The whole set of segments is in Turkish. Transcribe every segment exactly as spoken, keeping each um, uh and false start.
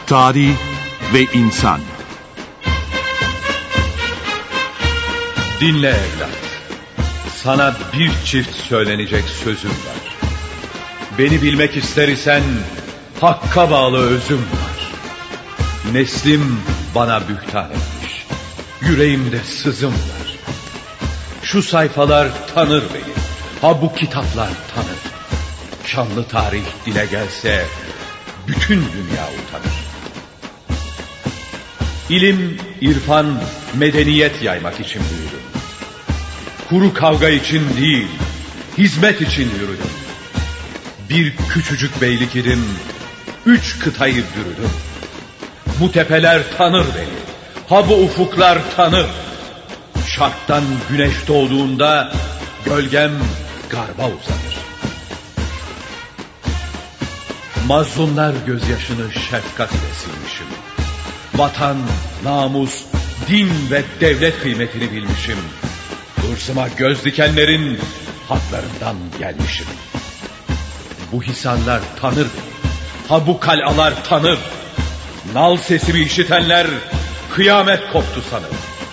tarih ve insan. Dinle evlat. Sana bir çift söylenecek sözüm var. Beni bilmek ister isen hakka bağlı özüm var. Neslim bana bühtan etmiş. Yüreğimde sızım var. Şu sayfalar tanır beni. Ha bu kitaplar tanır. Şanlı tarih dile gelse bütün dünya utanır. İlim, irfan, medeniyet yaymak için büyüdüm. Kuru kavga için değil, hizmet için yürüdüm. Bir küçücük beylik idim, üç kıtayı bürüdüm. Bu tepeler tanır beni, ha bu ufuklar tanır. Şarktan güneş doğduğunda gölgem garba uzanır. Mazlumlar gözyaşını şefkat ile silmişim. Vatan, namus, din ve devlet kıymetini bilmişim. Hırsıma göz dikenlerin haklarından gelmişim. Bu hisarlar tanır beni, ha bu kalalar tanır. Nal sesimi işitenler kıyamet koptu sanır.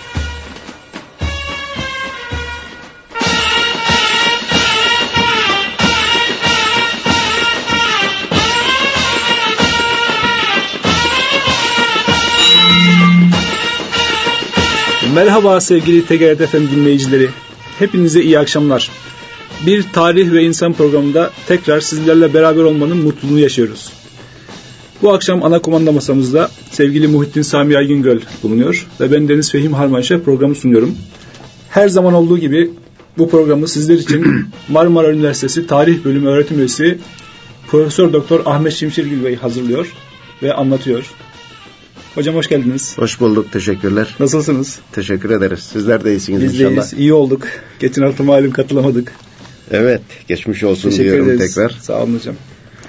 Merhaba sevgili T G R T F M dinleyicileri. Hepinize iyi akşamlar. Bir tarih ve insan programında tekrar sizlerle beraber olmanın mutluluğunu yaşıyoruz. Bu akşam ana kumanda masamızda sevgili Muhittin Sami Aygüngöl bulunuyor ve ben Deniz Fehim Harmanşah programı sunuyorum. Her zaman olduğu gibi bu programı sizler için Marmara Üniversitesi Tarih Bölümü öğretim üyesi Profesör Doktor Ahmet Şimşirgil Bey hazırlıyor ve anlatıyor. Hocam hoş geldiniz. Hoş bulduk, teşekkürler. Nasılsınız? Teşekkür ederiz. Sizler de iyisiniz Biz inşallah. Biz de iyiyiz, iyi olduk. Geçen hafta malum katılamadık. Evet, geçmiş olsun teşekkür diyorum ederiz. tekrar. Sağ olun hocam.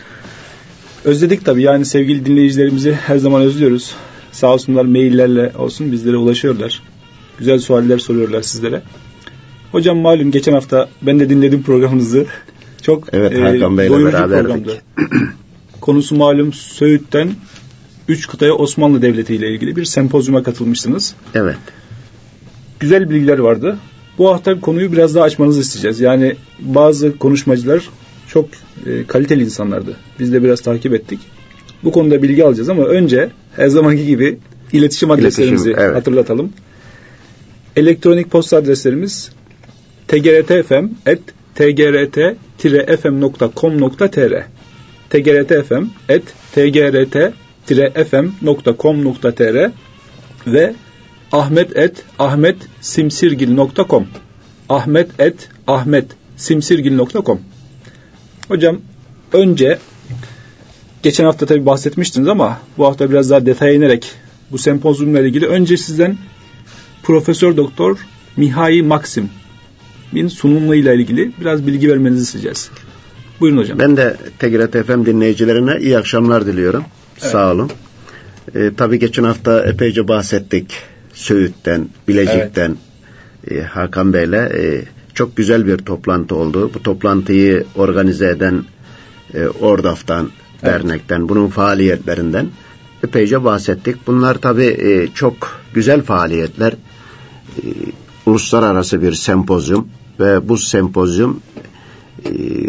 Özledik tabii, yani sevgili dinleyicilerimizi her zaman özlüyoruz. Sağ olsunlar, maillerle olsun bizlere ulaşıyorlar. Güzel sualler soruyorlar sizlere. Hocam malum geçen hafta ben de dinledim programınızı. Çok evet, e, Hakan Bey'le beraberdik. Konusu malum Söğüt'ten Üç kıtaya Osmanlı Devleti ile ilgili bir sempozyuma katılmıştınız. Evet. Güzel bilgiler vardı. Bu hafta konuyu biraz daha açmanızı isteyeceğiz. Yani bazı konuşmacılar çok e, kaliteli insanlardı. Biz de biraz takip ettik. Bu konuda bilgi alacağız ama önce her zamanki gibi iletişim adreslerimizi İletişim, evet. hatırlatalım. Elektronik posta adreslerimiz t g r t f m at t g r t f m nokta com nokta t r t g r t f m at t g r t f m nokta com nokta t r ve ahmet at ahmet simsirgil nokta com ahmet at ahmet simsirgil nokta com. Hocam önce geçen hafta tabii bahsetmiştiniz ama bu hafta biraz daha detaya inerek bu sempozyumla ilgili önce sizden Profesör Doktor Mihai Maksim'in sunumuyla ilgili biraz bilgi vermenizi isteyeceğiz. Buyurun hocam. Ben de T G R T F M dinleyicilerine iyi akşamlar diliyorum. Evet. Sağ olun. Ee, tabii geçen hafta epeyce bahsettik. Söğüt'ten, Bilecik'ten, evet. e, Hakan Bey'le e, çok güzel bir toplantı oldu. Bu toplantıyı organize eden e, Ordaf'tan, evet. dernekten, bunun faaliyetlerinden epeyce bahsettik. Bunlar tabii e, çok güzel faaliyetler. E, uluslararası bir sempozyum ve bu sempozyum e,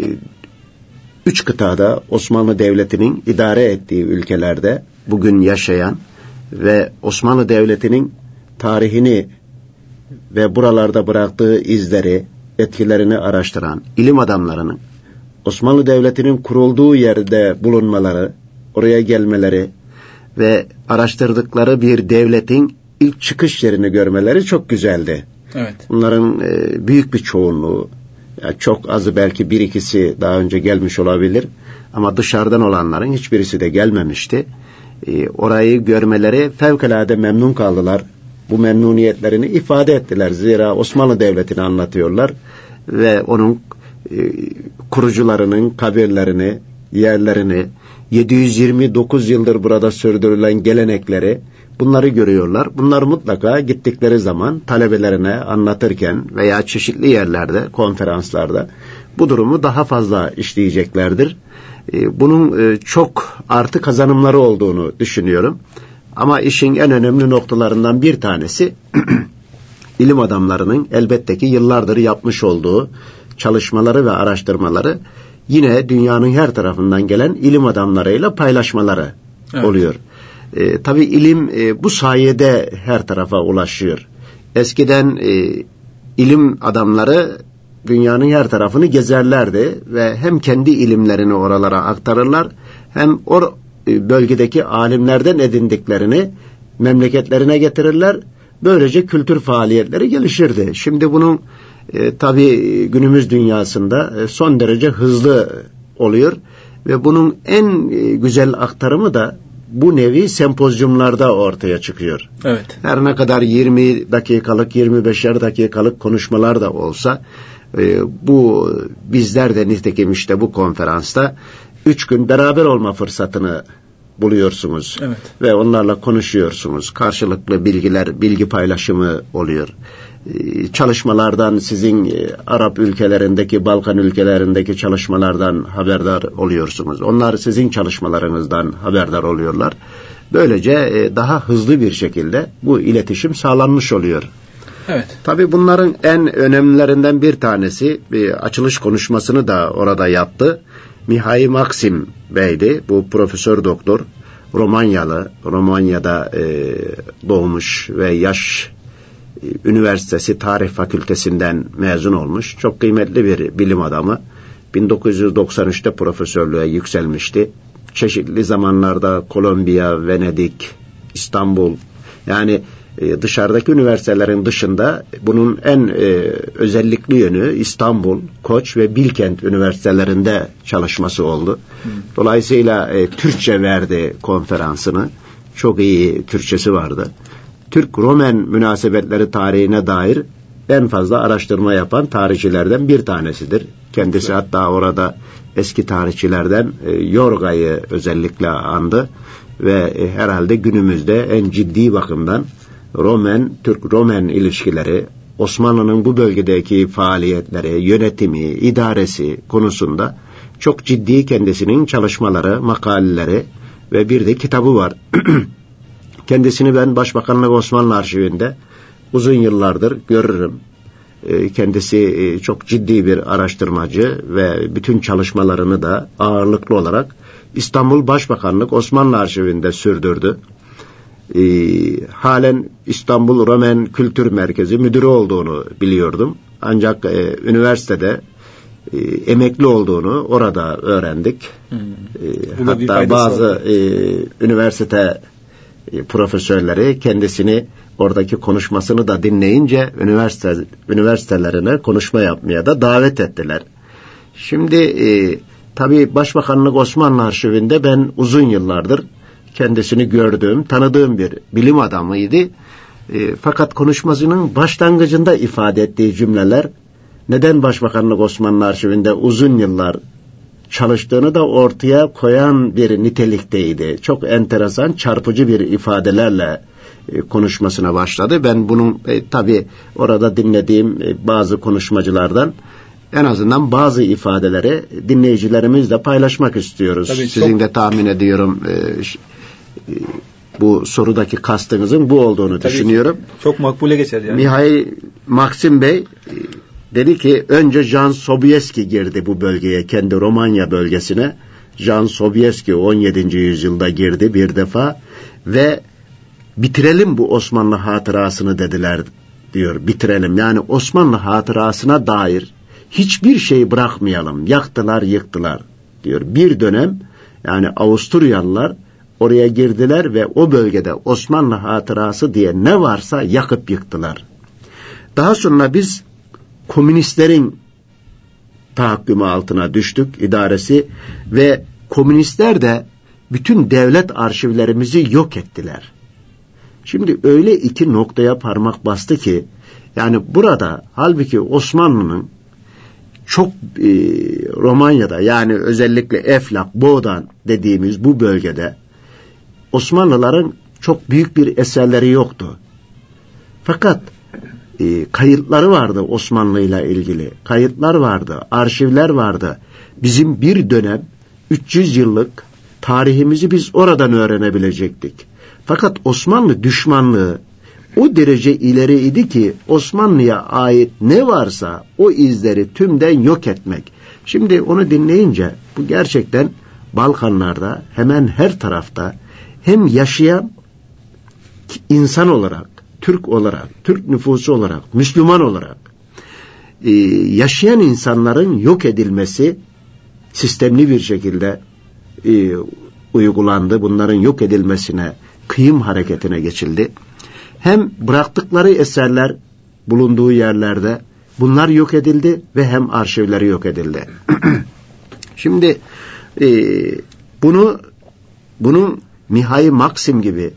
üç kıtada Osmanlı Devleti'nin idare ettiği ülkelerde bugün yaşayan ve Osmanlı Devleti'nin tarihini ve buralarda bıraktığı izleri, etkilerini araştıran ilim adamlarının Osmanlı Devleti'nin kurulduğu yerde bulunmaları, oraya gelmeleri ve araştırdıkları bir devletin ilk çıkış yerini görmeleri çok güzeldi. Evet. Bunların e, büyük bir çoğunluğu, yani çok azı belki bir ikisi daha önce gelmiş olabilir ama dışarıdan olanların hiçbirisi de gelmemişti. E, orayı görmeleri fevkalade memnun kaldılar. Bu memnuniyetlerini ifade ettiler. Zira Osmanlı Devleti'ni anlatıyorlar ve onun e, kurucularının kabirlerini, yerlerini, yedi yüz yirmi dokuz yıldır burada sürdürülen gelenekleri, bunları görüyorlar. Bunlar mutlaka gittikleri zaman talebelerine anlatırken veya çeşitli yerlerde, konferanslarda bu durumu daha fazla işleyeceklerdir. Bunun çok artı kazanımları olduğunu düşünüyorum. Ama işin en önemli noktalarından bir tanesi ilim adamlarının elbette ki yıllardır yapmış olduğu çalışmaları ve araştırmaları yine dünyanın her tarafından gelen ilim adamlarıyla paylaşmaları evet. oluyor. E, tabii ilim e, bu sayede her tarafa ulaşıyor. Eskiden e, ilim adamları dünyanın her tarafını gezerlerdi ve hem kendi ilimlerini oralara aktarırlar hem o e, bölgedeki alimlerden edindiklerini memleketlerine getirirler. Böylece kültür faaliyetleri gelişirdi. Şimdi bunun e, tabii günümüz dünyasında e, son derece hızlı oluyor ve bunun en e, güzel aktarımı da bu nevi sempozyumlarda ortaya çıkıyor. Evet. Her ne kadar yirmi dakikalık, yirmi beşer dakikalık konuşmalar da olsa e, bu bizler de nitekim işte bu konferansta üç gün beraber olma fırsatını buluyorsunuz. Evet. Ve onlarla konuşuyorsunuz. Karşılıklı bilgiler, bilgi paylaşımı oluyor. Ee, çalışmalardan sizin e, Arap ülkelerindeki, Balkan ülkelerindeki çalışmalardan haberdar oluyorsunuz. Onlar sizin çalışmalarınızdan haberdar oluyorlar. Böylece e, daha hızlı bir şekilde bu iletişim sağlanmış oluyor. Evet. Tabii bunların en önemlilerinden bir tanesi e, açılış konuşmasını da orada yaptı. Mihail Maksim Bey'di. Bu profesör doktor. Romanyalı. Romanya'da e, doğmuş ve Yaş e, Üniversitesi Tarih Fakültesinden mezun olmuş. Çok kıymetli bir bilim adamı. bin dokuz yüz doksan üçte profesörlüğe yükselmişti. Çeşitli zamanlarda Kolombiya, Venedik, İstanbul, yani e, dışarıdaki üniversitelerin dışında bunun en e, özellikli yönü İstanbul, Koç ve Bilkent üniversitelerinde çalışması oldu. Hmm. Dolayısıyla e, Türkçe verdi konferansını. Çok iyi Türkçesi vardı. Türk-Romen münasebetleri tarihine dair en fazla araştırma yapan tarihçilerden bir tanesidir. Kendisi evet. hatta orada eski tarihçilerden e, Yorga'yı özellikle andı ve e, herhalde günümüzde en ciddi bakımdan Romen, Türk-Romen ilişkileri, Osmanlı'nın bu bölgedeki faaliyetleri, yönetimi, idaresi konusunda çok ciddi kendisinin çalışmaları, makaleleri ve bir de kitabı var. Kendisini ben Başbakanlık Osmanlı Arşivinde uzun yıllardır görürüm. Kendisi çok ciddi bir araştırmacı ve bütün çalışmalarını da ağırlıklı olarak İstanbul Başbakanlık Osmanlı Arşivinde sürdürdü. Ee, halen İstanbul Romen Kültür Merkezi müdürü olduğunu biliyordum. Ancak e, üniversitede e, emekli olduğunu orada öğrendik. Hmm. E, hatta bazı e, üniversite e, profesörleri kendisini oradaki konuşmasını da dinleyince üniversite üniversitelerine konuşma yapmaya da davet ettiler. Şimdi e, tabii Başbakanlık Osmanlı Arşivinde ben uzun yıllardır kendisini gördüğüm, tanıdığım bir bilim adamıydı. E, fakat konuşmasının başlangıcında ifade ettiği cümleler neden Başbakanlık Osmanlı Arşivinde uzun yıllar çalıştığını da ortaya koyan bir nitelikteydi. Çok enteresan, çarpıcı bir ifadelerle e, konuşmasına başladı. Ben bunun e, tabii orada dinlediğim e, bazı konuşmacılardan en azından bazı ifadeleri dinleyicilerimizle paylaşmak istiyoruz. Tabii Sizin çok... de tahmin ediyorum e, bu sorudaki kastınızın bu olduğunu Tabii düşünüyorum. Çok makbule geçer yani. Mihail Maksim Bey dedi ki önce Jan Sobieski girdi bu bölgeye, kendi Romanya bölgesine. Jan Sobieski on yedinci yüzyılda girdi bir defa ve bitirelim bu Osmanlı hatırasını dediler diyor. Bitirelim, yani Osmanlı hatırasına dair hiçbir şey bırakmayalım. Yaktılar, yıktılar diyor. Bir dönem yani Avusturyalılar oraya girdiler ve o bölgede Osmanlı hatırası diye ne varsa yakıp yıktılar. Daha sonra biz komünistlerin tahakkümü altına düştük, idaresi, ve komünistler de bütün devlet arşivlerimizi yok ettiler. Şimdi öyle iki noktaya parmak bastı ki, yani burada halbuki Osmanlı'nın çok e, Romanya'da, yani özellikle Eflak, Boğdan dediğimiz bu bölgede Osmanlıların çok büyük bir eserleri yoktu. Fakat e, kayıtları vardı Osmanlı ile ilgili. Kayıtlar vardı, arşivler vardı. Bizim bir dönem üç yüz yıllık tarihimizi biz oradan öğrenebilecektik. Fakat Osmanlı düşmanlığı o derece ileriydi ki Osmanlı'ya ait ne varsa o izleri tümden yok etmek. Şimdi onu dinleyince bu gerçekten Balkanlarda hemen her tarafta hem yaşayan insan olarak, Türk olarak, Türk nüfusu olarak, Müslüman olarak e, yaşayan insanların yok edilmesi sistemli bir şekilde e, uygulandı. Bunların yok edilmesine, kıyım hareketine geçildi. Hem bıraktıkları eserler bulunduğu yerlerde bunlar yok edildi ve hem arşivleri yok edildi. Şimdi e, bunu bunun Mihai Maksim gibi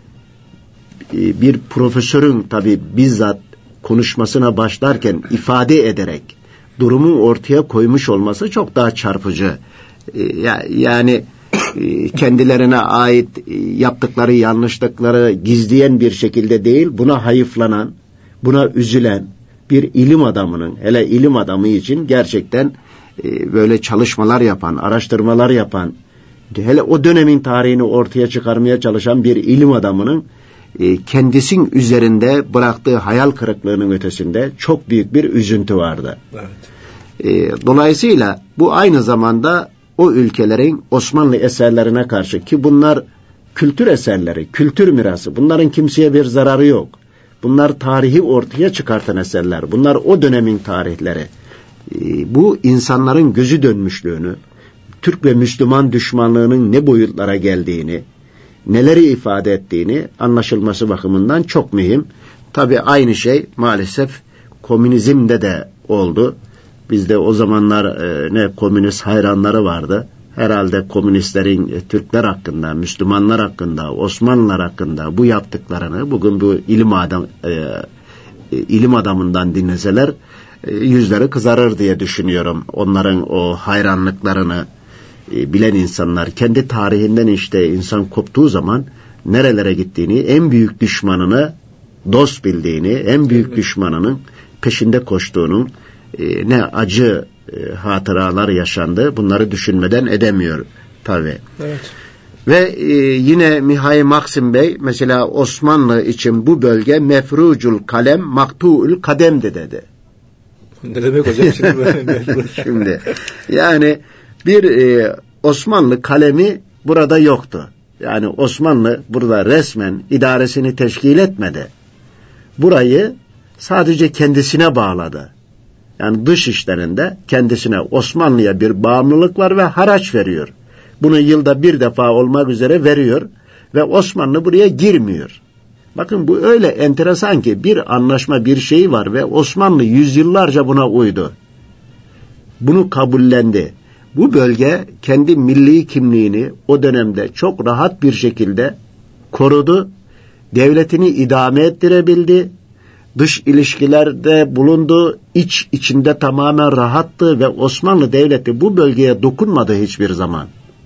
e, bir profesörün tabi bizzat konuşmasına başlarken ifade ederek durumu ortaya koymuş olması çok daha çarpıcı. E, ya, yani e, kendilerine ait e, yaptıkları yanlışlıkları gizleyen bir şekilde değil, buna hayıflanan, buna üzülen bir ilim adamının, hele ilim adamı için gerçekten e, böyle çalışmalar yapan, araştırmalar yapan, hele o dönemin tarihini ortaya çıkarmaya çalışan bir ilim adamının e, kendisinin üzerinde bıraktığı hayal kırıklığının ötesinde çok büyük bir üzüntü vardı. Evet. E, dolayısıyla bu aynı zamanda o ülkelerin Osmanlı eserlerine karşı, ki bunlar kültür eserleri, kültür mirası, bunların kimseye bir zararı yok. Bunlar tarihi ortaya çıkartan eserler. Bunlar o dönemin tarihleri. Ee, bu insanların gözü dönmüşlüğünü, Türk ve Müslüman düşmanlığının ne boyutlara geldiğini, neleri ifade ettiğini anlaşılması bakımından çok mühim. Tabii aynı şey maalesef komünizmde de oldu. Bizde o zamanlar e, ne komünist hayranları vardı. Herhalde komünistlerin e, Türkler hakkında, Müslümanlar hakkında, Osmanlılar hakkında bu yaptıklarını bugün bu ilim adam e, e, ilim adamından dinleseler e, yüzleri kızarır diye düşünüyorum. Onların o hayranlıklarını e, bilen insanlar, kendi tarihinden işte insan koptuğu zaman nerelere gittiğini, en büyük düşmanını dost bildiğini, en büyük düşmanının peşinde koştuğunun e, ne acı e, hatıralar yaşandı. Bunları düşünmeden edemiyor tabii. Evet. Ve e, yine Mihai Maksim Bey mesela Osmanlı için bu bölge mefrucul kalem maktu'ül kademdi dedi. Ne demek hocam şimdi? Şimdi yani bir e, Osmanlı kalemi burada yoktu. Yani Osmanlı burada resmen idaresini teşkil etmedi. Burayı sadece kendisine bağladı. Yani dış işlerinde kendisine, Osmanlı'ya bir bağımlılık var ve haraç veriyor. Bunu yılda bir defa olmak üzere veriyor ve Osmanlı buraya girmiyor. Bakın bu öyle enteresan ki bir anlaşma, bir şey var ve Osmanlı yüzyıllarca buna uydu. Bunu kabullendi. Bu bölge kendi milli kimliğini o dönemde çok rahat bir şekilde korudu. Devletini idame ettirebildi. Dış ilişkilerde bulundu, iç içinde tamamen rahattı ve Osmanlı Devleti bu bölgeye dokunmadı hiçbir zaman.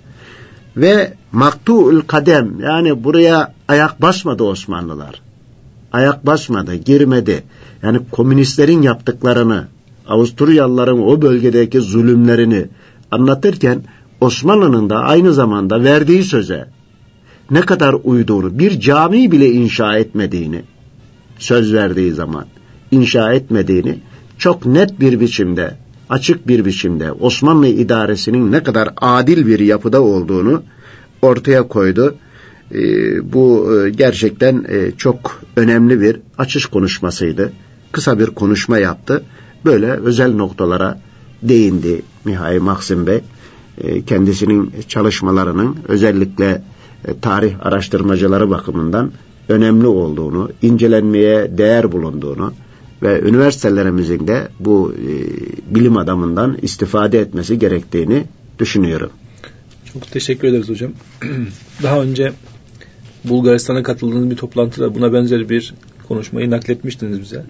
Ve maktu'ül kadem, yani buraya ayak basmadı Osmanlılar. Ayak basmadı, girmedi. Yani komünistlerin yaptıklarını, Avusturyalıların o bölgedeki zulümlerini anlatırken Osmanlı'nın da aynı zamanda verdiği söze ne kadar uyduğunu, bir cami bile inşa etmediğini, söz verdiği zaman inşa etmediğini çok net bir biçimde, açık bir biçimde Osmanlı idaresinin ne kadar adil bir yapıda olduğunu ortaya koydu. Ee, bu e, gerçekten e, çok önemli bir açış konuşmasıydı. Kısa bir konuşma yaptı. Böyle özel noktalara değindi Mihai Maksim Bey. E, kendisinin çalışmalarının özellikle e, tarih araştırmacıları bakımından önemli olduğunu, incelenmeye değer bulunduğunu ve üniversitelerimizin de bu e, bilim adamından istifade etmesi gerektiğini düşünüyorum. Çok teşekkür ederiz hocam. Daha önce Bulgaristan'a katıldığınız bir toplantıda buna benzer bir konuşmayı nakletmiştiniz bize.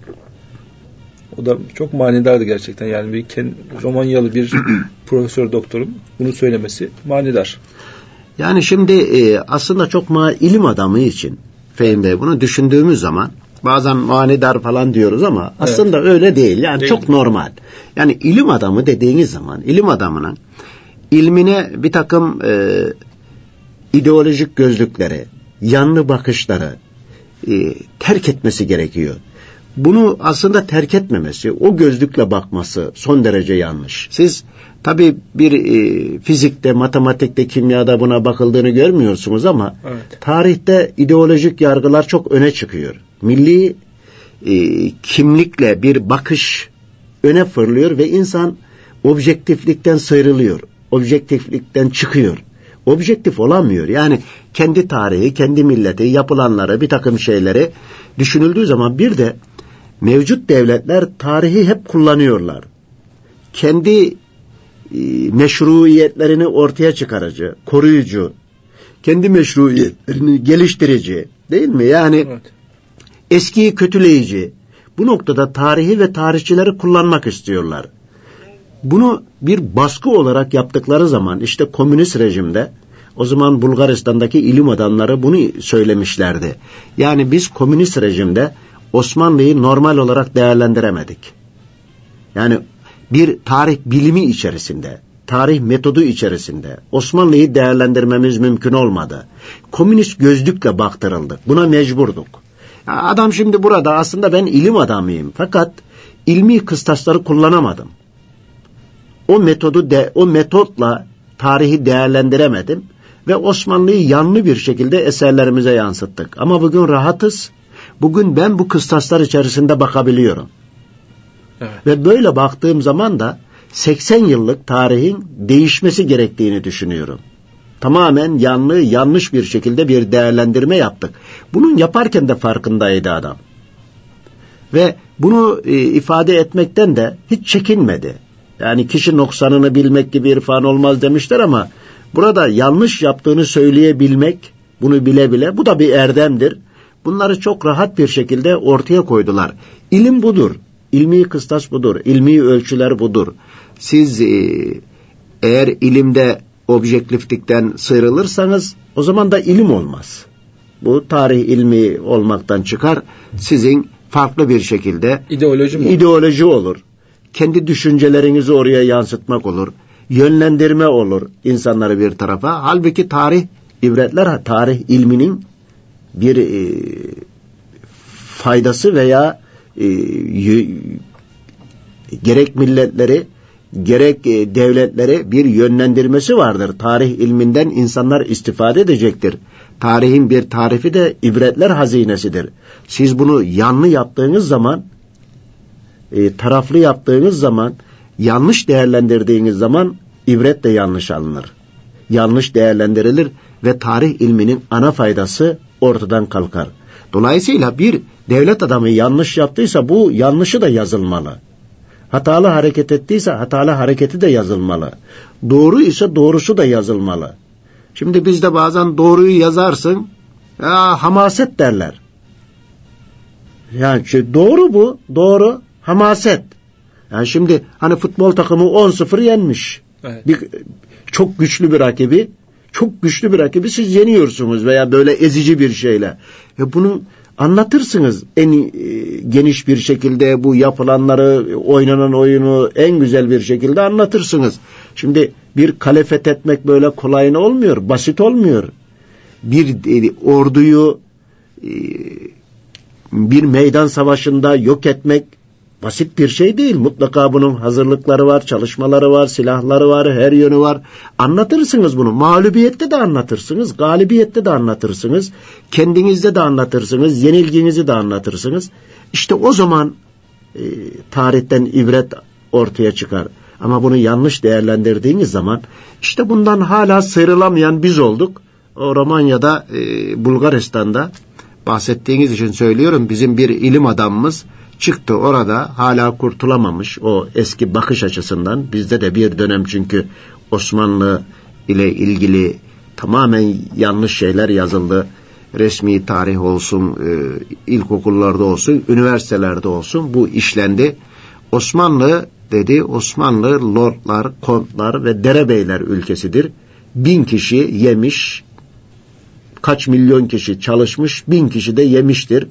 O da çok manidardı gerçekten. Yani bir Romanyalı bir profesör doktorun bunu söylemesi manidar. Yani şimdi e, aslında çok ma ilim adamı için Fehim Bey bunu düşündüğümüz zaman bazen manidar falan diyoruz ama aslında evet. öyle değil. Yani değil. Çok normal. Yani ilim adamı dediğiniz zaman ilim adamının ilmine bir takım e, ideolojik gözlükleri, yanlı bakışları e, terk etmesi gerekiyor. Bunu aslında terk etmemesi, o gözlükle bakması son derece yanlış. Siz tabii bir e, fizikte, matematikte, kimyada buna bakıldığını görmüyorsunuz ama evet. tarihte ideolojik yargılar çok öne çıkıyor. Milli e, kimlikle bir bakış öne fırlıyor ve insan objektiflikten sıyrılıyor. Objektiflikten çıkıyor. Objektif olamıyor. Yani kendi tarihi, kendi milleti, yapılanları, bir takım şeyleri düşünüldüğü zaman bir de mevcut devletler tarihi hep kullanıyorlar. Kendi e, meşruiyetlerini ortaya çıkarıcı, koruyucu, kendi meşruiyetlerini geliştirici, değil mi? Yani evet. eskiyi kötüleyici. Bu noktada tarihi ve tarihçileri kullanmak istiyorlar. Bunu bir baskı olarak yaptıkları zaman işte komünist rejimde o zaman Bulgaristan'daki ilim adamları bunu söylemişlerdi. Yani biz komünist rejimde Osmanlı'yı normal olarak değerlendiremedik. Yani bir tarih bilimi içerisinde, tarih metodu içerisinde Osmanlı'yı değerlendirmemiz mümkün olmadı. Komünist gözlükle baktırıldık. Buna mecburduk. Ya adam şimdi burada aslında ben ilim adamıyım. Fakat ilmi kıstasları kullanamadım. O metodu de, o metotla tarihi değerlendiremedim ve Osmanlı'yı yanlı bir şekilde eserlerimize yansıttık. Ama bugün rahatız. Bugün ben bu kıstaslar içerisinde bakabiliyorum. Evet. Ve böyle baktığım zaman da seksen yıllık tarihin değişmesi gerektiğini düşünüyorum. Tamamen yanlı, yanlış bir şekilde bir değerlendirme yaptık. Bunun yaparken de farkındaydı adam. Ve bunu e, ifade etmekten de hiç çekinmedi. Yani kişi noksanını bilmek gibi irfan olmaz demişler ama burada yanlış yaptığını söyleyebilmek, bunu bile bile, bu da bir erdemdir. Bunları çok rahat bir şekilde ortaya koydular. İlim budur. İlmi kıstas budur. İlmi ölçüler budur. Siz e, eğer ilimde objektiflikten sıyrılırsanız o zaman da ilim olmaz. Bu tarih ilmi olmaktan çıkar. Sizin farklı bir şekilde ideoloji, mi ideoloji olur? olur. Kendi düşüncelerinizi oraya yansıtmak olur. Yönlendirme olur insanları bir tarafa. Halbuki tarih ibretler, tarih ilminin bir e, faydası veya e, y- gerek milletleri gerek e, devletleri bir yönlendirmesi vardır. Tarih ilminden insanlar istifade edecektir. Tarihin bir tarifi de ibretler hazinesidir. Siz bunu yanlı yaptığınız zaman, e, taraflı yaptığınız zaman, yanlış değerlendirdiğiniz zaman ibret de yanlış alınır. Yanlış değerlendirilir ve tarih ilminin ana faydası ortadan kalkar. Dolayısıyla bir devlet adamı yanlış yaptıysa bu yanlışı da yazılmalı. Hatalı hareket ettiyse hatalı hareketi de yazılmalı. Doğru ise doğrusu da yazılmalı. Şimdi bizde bazen doğruyu yazarsın, ya, hamaset derler. Yani şey, doğru bu, doğru, hamaset. Yani şimdi hani futbol takımı on sıfır yenmiş. Evet. Bir, çok güçlü bir rakibi, çok güçlü bir rakibi siz yeniyorsunuz veya böyle ezici bir şeyle. Ya bunu anlatırsınız en e, geniş bir şekilde, bu yapılanları, oynanan oyunu en güzel bir şekilde anlatırsınız. Şimdi bir kale fethetmek böyle kolayına olmuyor, basit olmuyor. Bir e, orduyu e, bir meydan savaşında yok etmek basit bir şey değil. Mutlaka bunun hazırlıkları var, çalışmaları var, silahları var, her yönü var. Anlatırsınız bunu. Mağlubiyette de anlatırsınız, galibiyette de anlatırsınız, kendinizde de anlatırsınız, yenilginizi de anlatırsınız. İşte o zaman e, tarihten ibret ortaya çıkar. Ama bunu yanlış değerlendirdiğiniz zaman işte bundan hala sıyrılamayan biz olduk. O Romanya'da, e, Bulgaristan'da bahsettiğiniz için söylüyorum, bizim bir ilim adamımız çıktı orada, hala kurtulamamış o eski bakış açısından. Bizde de bir dönem çünkü Osmanlı ile ilgili tamamen yanlış şeyler yazıldı. Resmi tarih olsun, e, ilkokullarda olsun, üniversitelerde olsun bu işlendi. Osmanlı dedi, Osmanlı lordlar, kontlar ve derebeyler ülkesidir. Bin kişi yemiş, kaç milyon kişi çalışmış, bin kişi de yemiştir.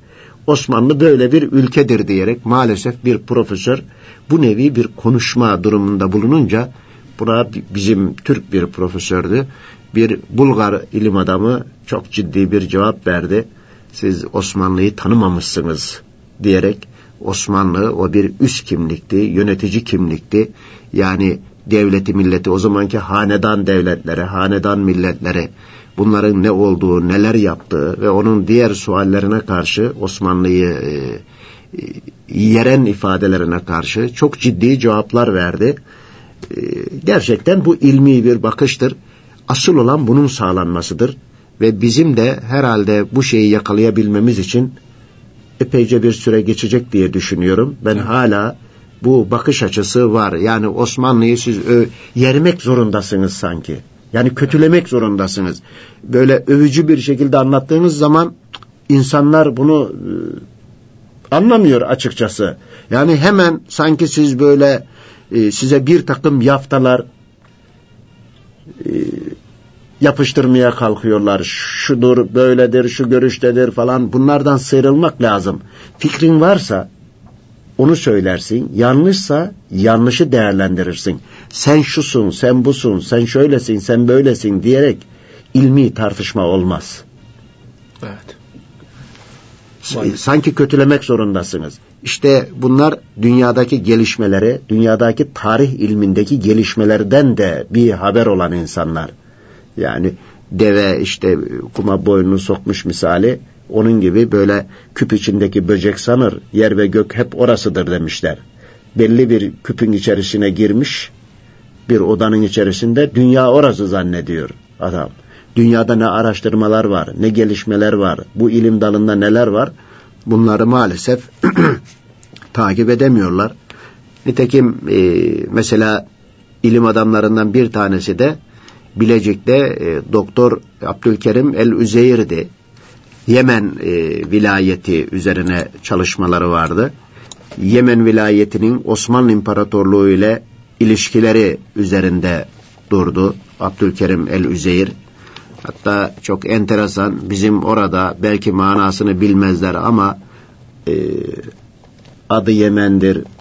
Osmanlı böyle bir ülkedir diyerek maalesef bir profesör bu nevi bir konuşma durumunda bulununca, buna bizim Türk bir profesördü, bir Bulgar ilim adamı çok ciddi bir cevap verdi. Siz Osmanlı'yı tanımamışsınız diyerek, Osmanlı o bir üst kimlikti, yönetici kimlikti. Yani devleti milleti, o zamanki hanedan devletlere, hanedan milletlere, bunların ne olduğu, neler yaptığı ve onun diğer suallerine karşı, Osmanlı'yı e, e, yeren ifadelerine karşı çok ciddi cevaplar verdi. E, gerçekten bu ilmi bir bakıştır. Asıl olan bunun sağlanmasıdır. Ve bizim de herhalde bu şeyi yakalayabilmemiz için epeyce bir süre geçecek diye düşünüyorum. Ben evet. hala bu bakış açısı var. Yani Osmanlı'yı siz ö- yermek zorundasınız sanki. Yani kötülemek zorundasınız. Böyle övücü bir şekilde anlattığınız zaman insanlar bunu e, anlamıyor açıkçası. Yani hemen sanki siz böyle e, size bir takım yaftalar e, yapıştırmaya kalkıyorlar. Şudur, böyledir, şu görüştedir falan. Bunlardan sıyrılmak lazım. Fikrin varsa onu söylersin. Yanlışsa yanlışı değerlendirirsin. Sen şusun, sen busun, sen şöylesin, sen böylesin diyerek ilmi tartışma olmaz. Evet. Sanki kötülemek zorundasınız. İşte bunlar dünyadaki gelişmeleri, dünyadaki tarih ilmindeki gelişmelerden de bir haber olan insanlar. Yani deve işte kuma boynunu sokmuş misali, onun gibi böyle küp içindeki böcek sanır, yer ve gök hep orasıdır demişler. Belli bir küpün içerisine girmiş, bir odanın içerisinde dünya orası zannediyor adam. Dünyada ne araştırmalar var, ne gelişmeler var, bu ilim dalında neler var, bunları maalesef takip edemiyorlar. Nitekim e, mesela ilim adamlarından bir tanesi de Bilecik'te e, Doktor Abdülkerim el-Üzeyr'di. Yemen e, vilayeti üzerine çalışmaları vardı. Yemen vilayetinin Osmanlı İmparatorluğu ile ilişkileri üzerinde durdu Abdülkerim el-Üzeyr. Hatta çok enteresan, bizim orada belki manasını bilmezler ama e, adı Yemen'dir, e,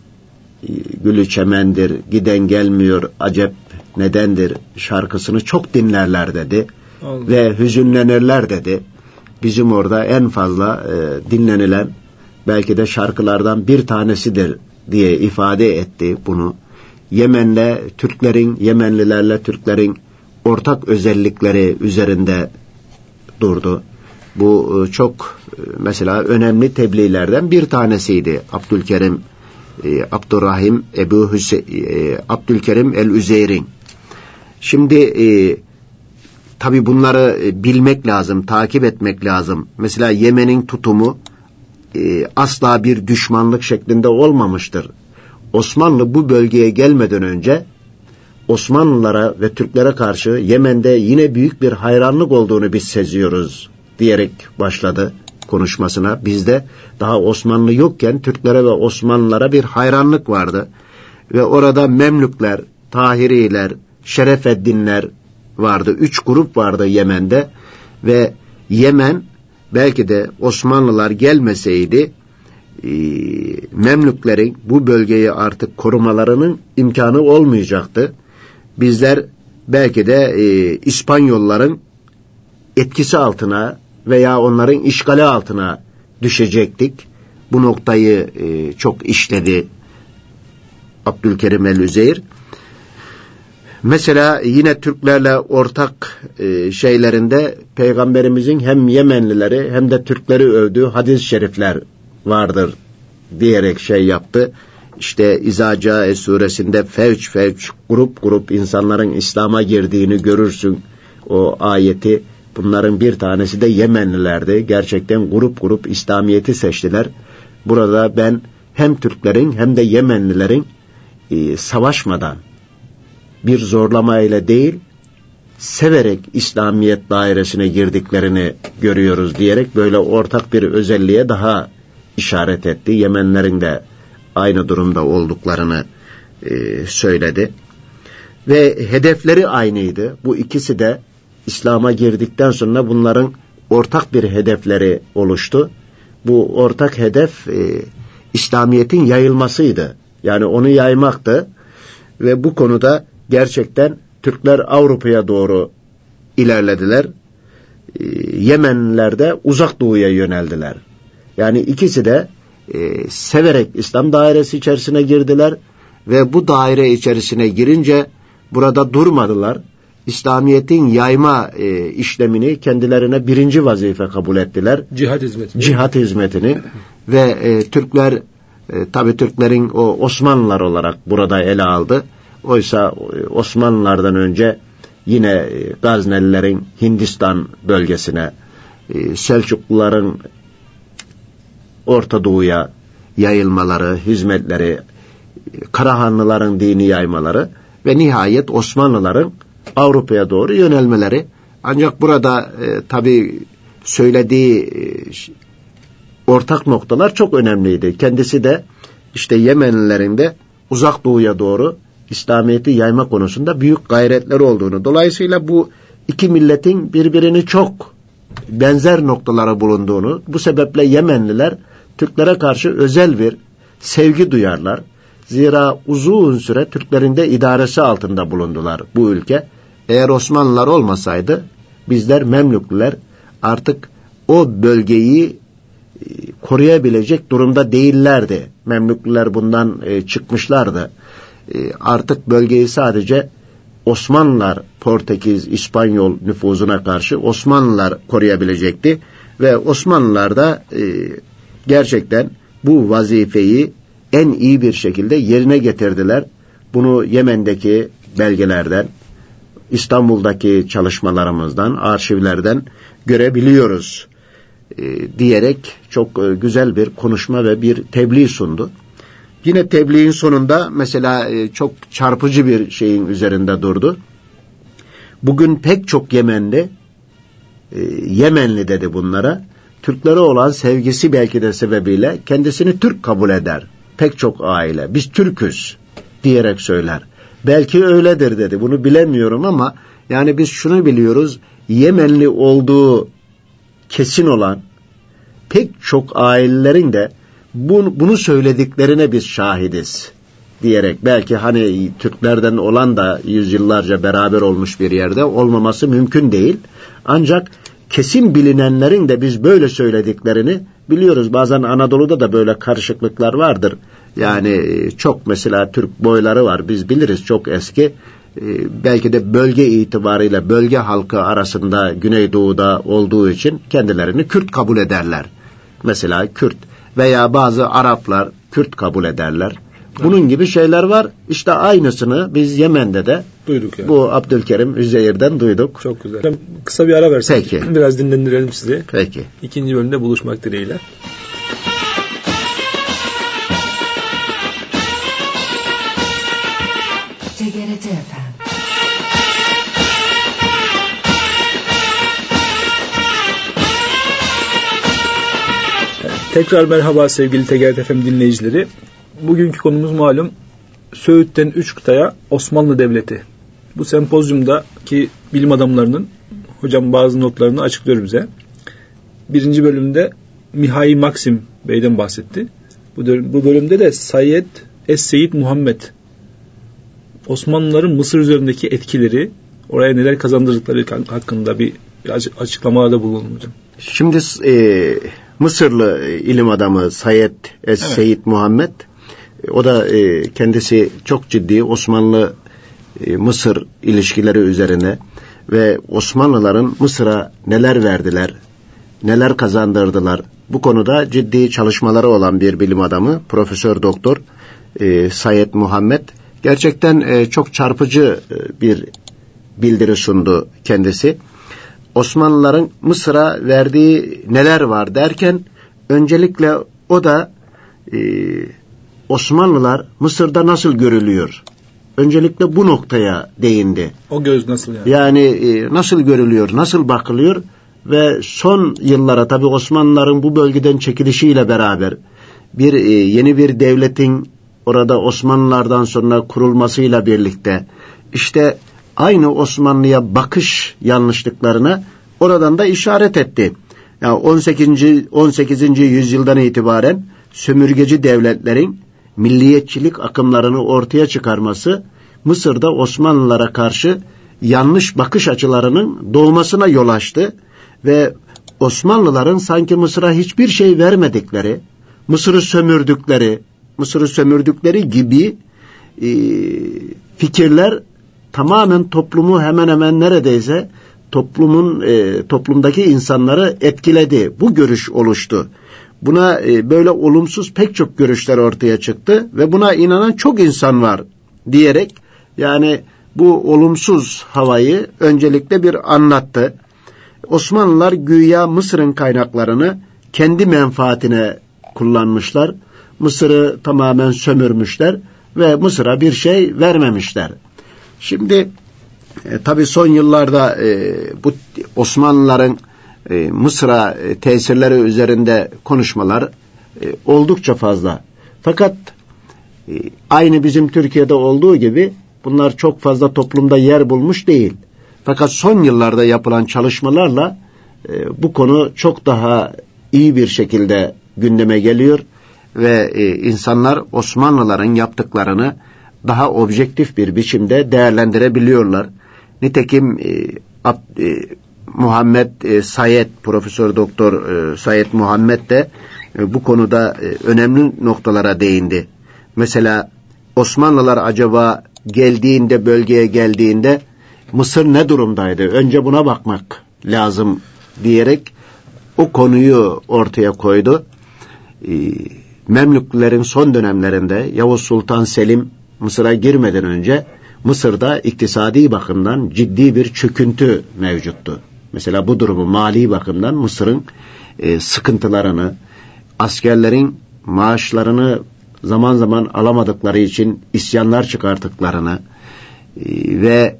gülü çemendir, giden gelmiyor, acep nedendir şarkısını çok dinlerler dedi. Allah. Ve hüzünlenirler dedi. Bizim orada en fazla e, dinlenilen belki de şarkılardan bir tanesidir diye ifade etti bunu. Yemen'le Türklerin, Yemenlilerle Türklerin ortak özellikleri üzerinde durdu. Bu e, çok e, mesela önemli tebliğlerden bir tanesiydi. Abdülkerim e, Abdurrahim Ebu Hüseyin e, Abdülkerim el-Üzeyr'in. Şimdi e, tabii bunları e, bilmek lazım, takip etmek lazım. Mesela Yemen'in tutumu e, asla bir düşmanlık şeklinde olmamıştır. Osmanlı bu bölgeye gelmeden önce Osmanlılara ve Türklere karşı Yemen'de yine büyük bir hayranlık olduğunu biz seziyoruz diyerek başladı konuşmasına. Bizde daha Osmanlı yokken Türklere ve Osmanlılara bir hayranlık vardı. Ve orada Memlükler, Tahiriler, Şerefeddinler vardı. Üç grup vardı Yemen'de ve Yemen belki de Osmanlılar gelmeseydi e, Memlüklerin bu bölgeyi artık korumalarının imkanı olmayacaktı. Bizler belki de e, İspanyolların etkisi altına veya onların işgali altına düşecektik. Bu noktayı e, çok işledi Abdülkerim el-Üzeyr. Mesela yine Türklerle ortak e, şeylerinde Peygamberimizin hem Yemenlileri hem de Türkleri övdüğü hadis-i şerifler vardır diyerek şey yaptı. İşte İzacae suresinde fevç fevç grup grup insanların İslam'a girdiğini görürsün o ayeti. Bunların bir tanesi de Yemenlilerdi. Gerçekten grup grup İslamiyet'i seçtiler. Burada ben hem Türklerin hem de Yemenlilerin e, savaşmadan bir zorlamayla değil, severek İslamiyet dairesine girdiklerini görüyoruz diyerek böyle ortak bir özelliğe daha işaret etti. Yemenlerin de aynı durumda olduklarını e, söyledi. Ve hedefleri aynıydı. Bu ikisi de İslam'a girdikten sonra bunların ortak bir hedefleri oluştu. bu ortak hedef e, İslamiyet'in yayılmasıydı. Yani onu yaymaktı ve bu konuda gerçekten Türkler Avrupa'ya doğru ilerlediler. E, Yemenliler de Uzak Doğu'ya yöneldiler. Yani ikisi de e, severek İslam dairesi içerisine girdiler ve bu daire içerisine girince burada durmadılar. İslamiyet'in yayma e, işlemini kendilerine birinci vazife kabul ettiler. Cihat hizmetini. Cihat hizmetini ve e, Türkler e, tabii Türklerin o Osmanlılar olarak burada ele aldı. Oysa e, Osmanlılardan önce yine e, Gaznelilerin Hindistan bölgesine, e, Selçukluların Orta Doğu'ya yayılmaları, hizmetleri, Karahanlıların dini yaymaları ve nihayet Osmanlıların Avrupa'ya doğru yönelmeleri. Ancak burada e, tabii söylediği e, ortak noktalar çok önemliydi. Kendisi de işte Yemenlilerin de Uzak Doğu'ya doğru İslamiyet'i yayma konusunda büyük gayretleri olduğunu. Dolayısıyla bu iki milletin birbirini çok benzer noktalara bulunduğunu, bu sebeple Yemenliler Türklere karşı özel bir sevgi duyarlar. Zira uzun süre Türklerin de idaresi altında bulundular bu ülke. Eğer Osmanlılar olmasaydı bizler Memlükliler artık o bölgeyi koruyabilecek durumda değillerdi. Memlükliler bundan çıkmışlardı. Artık bölgeyi sadece Osmanlılar, Portekiz, İspanyol nüfuzuna karşı Osmanlılar koruyabilecekti. Ve Osmanlılar da gerçekten bu vazifeyi en iyi bir şekilde yerine getirdiler. Bunu Yemen'deki belgelerden, İstanbul'daki çalışmalarımızdan, arşivlerden görebiliyoruz e, diyerek çok e, güzel bir konuşma ve bir tebliğ sundu. Yine tebliğin sonunda mesela e, çok çarpıcı bir şeyin üzerinde durdu. Bugün pek çok Yemenli, e, Yemenli dedi bunlara, Türklere olan sevgisi belki de sebebiyle kendisini Türk kabul eder. Pek çok aile, biz Türk'üz diyerek söyler. Belki öyledir dedi, bunu bilemiyorum ama yani biz şunu biliyoruz, Yemenli olduğu kesin olan pek çok ailelerin de bunu, bunu söylediklerine biz şahidiz diyerek, belki hani Türklerden olan da yüzyıllarca beraber olmuş bir yerde olmaması mümkün değil. Ancak kesin bilinenlerin de biz böyle söylediklerini biliyoruz. Bazen Anadolu'da da böyle karışıklıklar vardır. Yani çok mesela Türk boyları var. Biz biliriz, çok eski. Belki de bölge itibarıyla bölge halkı arasında Güneydoğu'da olduğu için kendilerini Kürt kabul ederler. Mesela Kürt veya bazı Araplar Kürt kabul ederler. Bunun gibi şeyler var. İşte aynısını biz Yemen'de de duyduk yani. Bu Abdülkerim Üzeyir'den duyduk. Çok güzel. Ben kısa bir ara versek. Peki. Biraz dinlendirelim sizi. Peki. İkinci bölümde buluşmak dileğiyle. T G R T F M. Tekrar merhaba sevgili T G R T F M dinleyicileri. Bugünkü konumuz malum Söğüt'ten üç kıtaya Osmanlı Devleti. Bu sempozyumdaki bilim adamlarının hocam bazı notlarını açıklıyor bize. Birinci bölümde Mihai Maxim Bey'den bahsetti. Bu, bu bölümde de Sayyid Es-Seyyid Muhammed, Osmanlıların Mısır üzerindeki etkileri, oraya neler kazandırdıkları hakkında bir açıklamalarda bulundu hocam. Şimdi e, Mısırlı ilim adamı Sayyid Es-Seyyid evet. Muhammed, o da e, kendisi çok ciddi Osmanlı e, Mısır ilişkileri üzerine ve Osmanlıların Mısır'a neler verdiler, neler kazandırdılar, bu konuda ciddi çalışmaları olan bir bilim adamı, Profesör Doktor e, Sayyid Muhammed. Gerçekten e, çok çarpıcı e, bir bildiri sundu kendisi. Osmanlıların Mısır'a verdiği neler var derken öncelikle o da e, Osmanlılar Mısır'da nasıl görülüyor? Öncelikle bu noktaya değindi. O göz nasıl yani? Yani e, nasıl görülüyor, nasıl bakılıyor ve son yıllara tabii Osmanlıların bu bölgeden çekilişiyle beraber bir e, yeni bir devletin orada Osmanlılardan sonra kurulmasıyla birlikte işte aynı Osmanlı'ya bakış yanlışlıklarına oradan da işaret etti. Yani on sekizinci on sekizinci yüzyıldan itibaren sömürgeci devletlerin milliyetçilik akımlarını ortaya çıkarması Mısır'da Osmanlılara karşı yanlış bakış açılarının doğmasına yol açtı ve Osmanlıların sanki Mısır'a hiçbir şey vermedikleri, Mısır'ı sömürdükleri, Mısır'ı sömürdükleri gibi e, fikirler tamamen toplumu hemen hemen neredeyse toplumun e, toplumdaki insanları etkiledi. Bu görüş oluştu. Buna e, böyle olumsuz pek çok görüşler ortaya çıktı ve buna inanan çok insan var diyerek yani bu olumsuz havayı öncelikle bir anlattı. Osmanlılar güya Mısır'ın kaynaklarını kendi menfaatine kullanmışlar. Mısır'ı tamamen sömürmüşler ve Mısır'a bir şey vermemişler. Şimdi e, tabii son yıllarda e, bu Osmanlıların e, Mısır'a e, tesirleri üzerinde konuşmalar e, oldukça fazla. Fakat e, aynı bizim Türkiye'de olduğu gibi bunlar çok fazla toplumda yer bulmuş değil. Fakat son yıllarda yapılan çalışmalarla e, bu konu çok daha iyi bir şekilde gündeme geliyor ve e, insanlar Osmanlıların yaptıklarını daha objektif bir biçimde değerlendirebiliyorlar. Nitekim e, Ab, e, Muhammed e, Sayed, Profesör Doktor e, Sayed Muhammed de e, bu konuda e, önemli noktalara değindi. Mesela Osmanlılar acaba geldiğinde, bölgeye geldiğinde Mısır ne durumdaydı? Önce buna bakmak lazım diyerek o konuyu ortaya koydu. Ee, Memlüklerin son dönemlerinde Yavuz Sultan Selim Mısır'a girmeden önce Mısır'da iktisadi bakımdan ciddi bir çöküntü mevcuttu. Mesela bu durumu mali bakımdan Mısır'ın e, sıkıntılarını, askerlerin maaşlarını zaman zaman alamadıkları için isyanlar çıkarttıklarını e, ve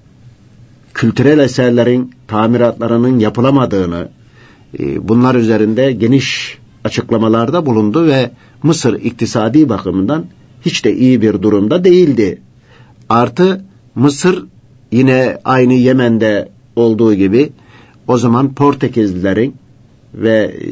kültürel eserlerin tamiratlarının yapılamadığını, e, bunlar üzerinde geniş açıklamalarda bulundu ve Mısır iktisadi bakımından hiç de iyi bir durumda değildi. Artı Mısır yine aynı Yemen'de olduğu gibi o zaman Portekizlilerin ve e,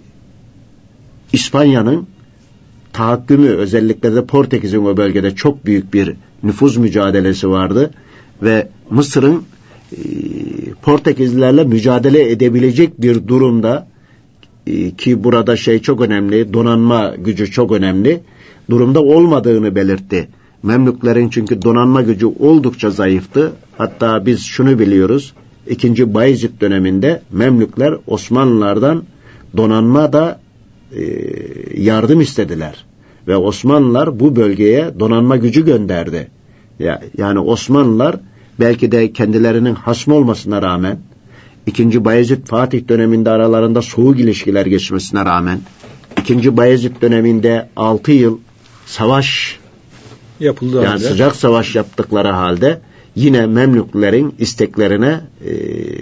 İspanya'nın tahakkümü, özellikle de Portekiz'in o bölgede çok büyük bir nüfuz mücadelesi vardı ve Mısır'ın e, Portekizlilerle mücadele edebilecek bir durumda e, ki burada şey çok önemli, donanma gücü çok önemli, durumda olmadığını belirtti. Memlüklerin çünkü donanma gücü oldukça zayıftı. Hatta biz şunu biliyoruz, ikinci Bayezid döneminde Memlükler Osmanlılardan donanma da e, yardım istediler. Ve Osmanlılar bu bölgeye donanma gücü gönderdi. Ya, yani Osmanlılar belki de kendilerinin hasmı olmasına rağmen, ikinci Bayezid Fatih döneminde aralarında soğuk ilişkiler geçmesine rağmen, ikinci Bayezid döneminde altı yıl savaş yapıldı. Yani halde. sıcak savaş yaptıkları halde yine Memlüklerin isteklerine e,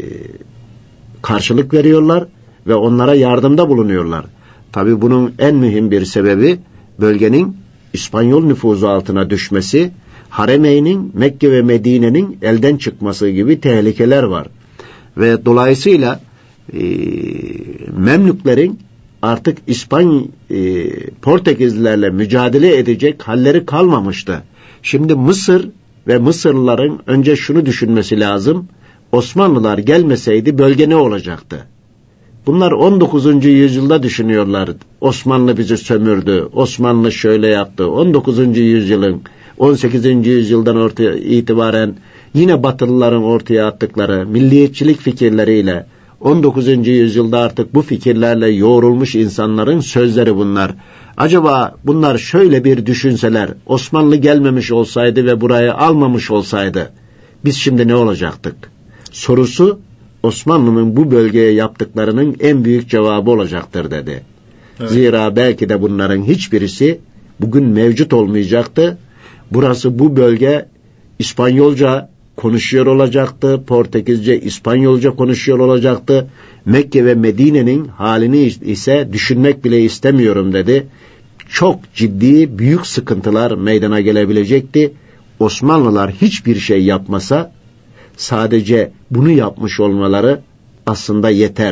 karşılık veriyorlar ve onlara yardımda bulunuyorlar. Tabii bunun en mühim bir sebebi bölgenin İspanyol nüfuzu altına düşmesi, Haremeyn'in, Mekke ve Medine'nin elden çıkması gibi tehlikeler var. Ve dolayısıyla e, Memlüklerin artık İspanya, e, Portekizlilerle mücadele edecek halleri kalmamıştı. Şimdi Mısır ve Mısırlıların önce şunu düşünmesi lazım: Osmanlılar gelmeseydi bölge ne olacaktı? Bunlar on dokuzuncu yüzyılda düşünüyorlar. Osmanlı bizi sömürdü, Osmanlı şöyle yaptı. on dokuzuncu yüzyılın, on sekizinci yüzyıldan ortaya itibaren yine Batılıların ortaya attıkları milliyetçilik fikirleriyle, on dokuzuncu yüzyılda artık bu fikirlerle yoğrulmuş insanların sözleri bunlar. Acaba bunlar şöyle bir düşünseler, Osmanlı gelmemiş olsaydı ve burayı almamış olsaydı biz şimdi ne olacaktık? Sorusu Osmanlı'nın bu bölgeye yaptıklarının en büyük cevabı olacaktır dedi. Evet. Zira belki de bunların hiçbirisi bugün mevcut olmayacaktı. Burası, bu bölge İspanyolca konuşuyor olacaktı, Portekizce, İspanyolca konuşuyor olacaktı. Mekke ve Medine'nin halini ise düşünmek bile istemiyorum dedi. Çok ciddi, büyük sıkıntılar meydana gelebilecekti. Osmanlılar hiçbir şey yapmasa, sadece bunu yapmış olmaları aslında yeter.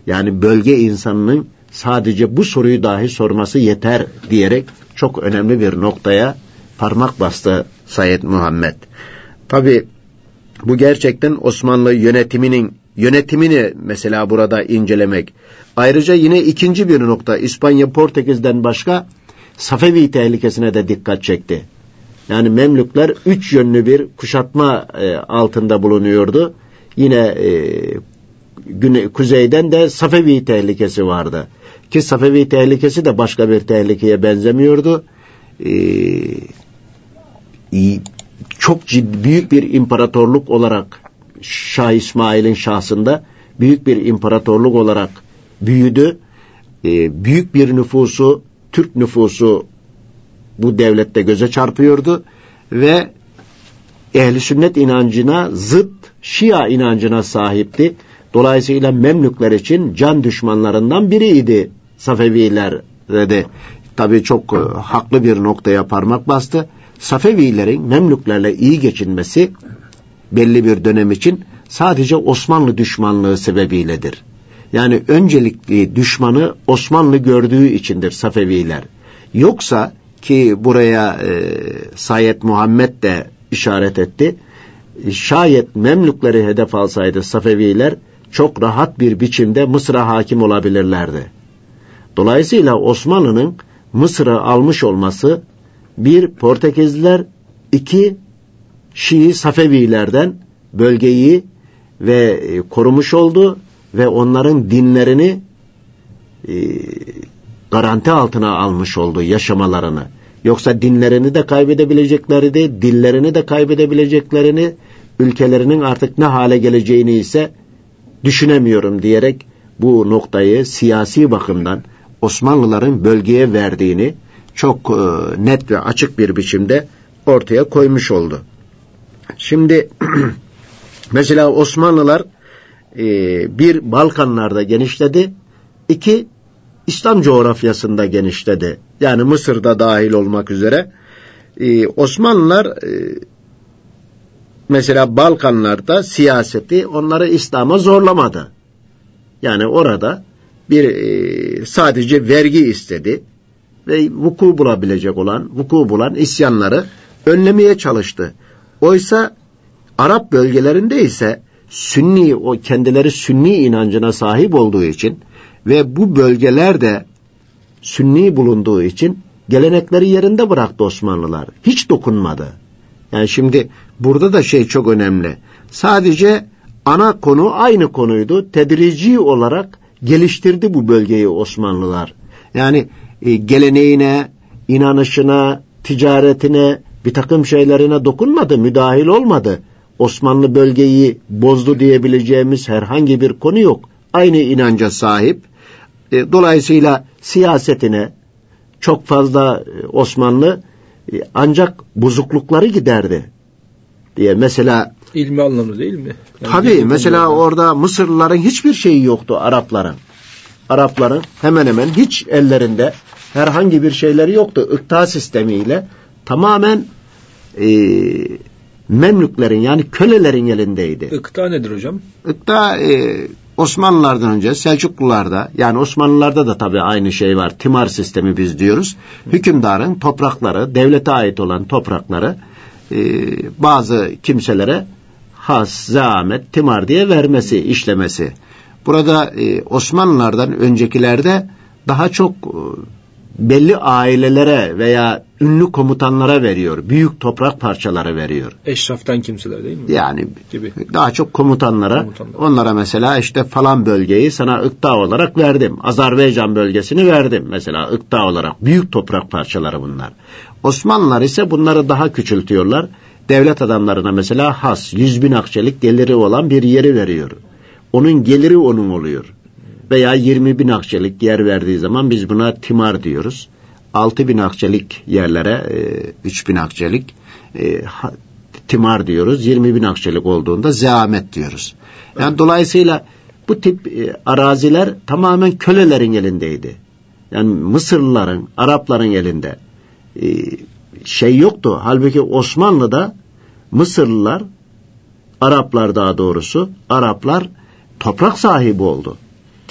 Yani bölge insanının sadece bu soruyu dahi sorması yeter diyerek çok önemli bir noktaya parmak bastı Said Muhammed. Tabii bu gerçekten Osmanlı yönetiminin yönetimini mesela burada incelemek. Ayrıca yine ikinci bir nokta, İspanya Portekiz'den başka Safevi tehlikesine de dikkat çekti. Yani Memlükler üç yönlü bir kuşatma e, altında bulunuyordu. Yine e, güne, kuzeyden de Safevi tehlikesi vardı. Ki Safevi tehlikesi de başka bir tehlikeye benzemiyordu. E, çok ciddi, büyük bir imparatorluk olarak Şah İsmail'in şahsında büyük bir imparatorluk olarak büyüdü. E, büyük bir nüfusu, Türk nüfusu bu devlette göze çarpıyordu ve ehl-i sünnet inancına zıt Şia inancına sahipti. Dolayısıyla Memlükler için can düşmanlarından biriydi Safeviler dedi. Tabii çok e, haklı bir noktaya parmak bastı. Safevilerin Memlüklerle iyi geçinmesi belli bir dönem için sadece Osmanlı düşmanlığı sebebiyledir. Yani öncelikli düşmanı Osmanlı gördüğü içindir Safeviler. Yoksa ki buraya e, Said Muhammed de işaret etti. Şayet Memlükleri hedef alsaydı Safeviler çok rahat bir biçimde Mısır'a hakim olabilirlerdi. Dolayısıyla Osmanlı'nın Mısır'ı almış olması bir Portekizliler, iki Şii Safevilerden bölgeyi ve e, korumuş oldu ve onların dinlerini e, garanti altına almış oldu, yaşamalarını. Yoksa dinlerini de kaybedebileceklerini, dillerini de kaybedebileceklerini, ülkelerinin artık ne hale geleceğini ise düşünemiyorum diyerek bu noktayı siyasi bakımdan Osmanlıların bölgeye verdiğini çok e, net ve açık bir biçimde ortaya koymuş oldu. Şimdi mesela Osmanlılar e, bir Balkanlarda genişledi, iki İslam coğrafyasında genişledi. Yani Mısır'da dahil olmak üzere. Ee, Osmanlılar e, mesela Balkanlarda siyaseti onları İslam'a zorlamadı. Yani orada bir e, sadece vergi istedi ve vuku bulabilecek olan, vuku bulan isyanları önlemeye çalıştı. Oysa Arap bölgelerinde ise Sünni, o kendileri Sünni inancına sahip olduğu için ve bu bölgelerde Sünni bulunduğu için gelenekleri yerinde bıraktı Osmanlılar. Hiç dokunmadı. Yani şimdi burada da şey çok önemli. Sadece ana konu aynı konuydu. Tedrici olarak geliştirdi bu bölgeyi Osmanlılar. Yani e, geleneğine, inanışına, ticaretine, bir takım şeylerine dokunmadı, müdahil olmadı. Osmanlı bölgeyi bozdu diyebileceğimiz herhangi bir konu yok. Aynı inanca sahip. E, dolayısıyla siyasetine çok fazla e, Osmanlı e, ancak bozuklukları giderdi diye mesela ilmi anlamda değil mi? Yani tabii mesela anlamda. Orada Mısırlıların hiçbir şeyi yoktu Arapların. Arapların hemen hemen hiç ellerinde herhangi bir şeyleri yoktu. İkta sistemiyle tamamen e, Memlüklerin yani kölelerin elindeydi. İkta nedir hocam? İkta e, Osmanlılardan önce Selçuklularda yani Osmanlılarda da tabii aynı şey var. Timar sistemi biz diyoruz. Hükümdarın toprakları, devlete ait olan toprakları e, bazı kimselere has, zahmet, timar diye vermesi, işlemesi. Burada e, Osmanlılardan öncekilerde daha çok e, belli ailelere veya ünlü komutanlara veriyor. Büyük toprak parçaları veriyor. Eşraftan kimseler değil mi? Yani gibi. Daha çok komutanlara, komutanlara. Onlara mesela işte falan bölgeyi sana ıkta olarak verdim. Azerbaycan bölgesini verdim. Mesela ıkta olarak. Büyük toprak parçaları bunlar. Osmanlılar ise bunları daha küçültüyorlar. Devlet adamlarına mesela has, yüz bin akçelik geliri olan bir yeri veriyor. Onun geliri onun oluyor. Veya yirmi bin akçelik yer verdiği zaman biz buna timar diyoruz. altı bin akçelik yerlere üç bin akçelik e, timar diyoruz. yirmi bin akçelik olduğunda zeamet diyoruz. Yani evet. Dolayısıyla bu tip e, araziler tamamen kölelerin elindeydi. Yani Mısırlıların, Arapların elinde e, şey yoktu. Halbuki Osmanlı'da Mısırlılar, Araplar daha doğrusu, Araplar toprak sahibi oldu.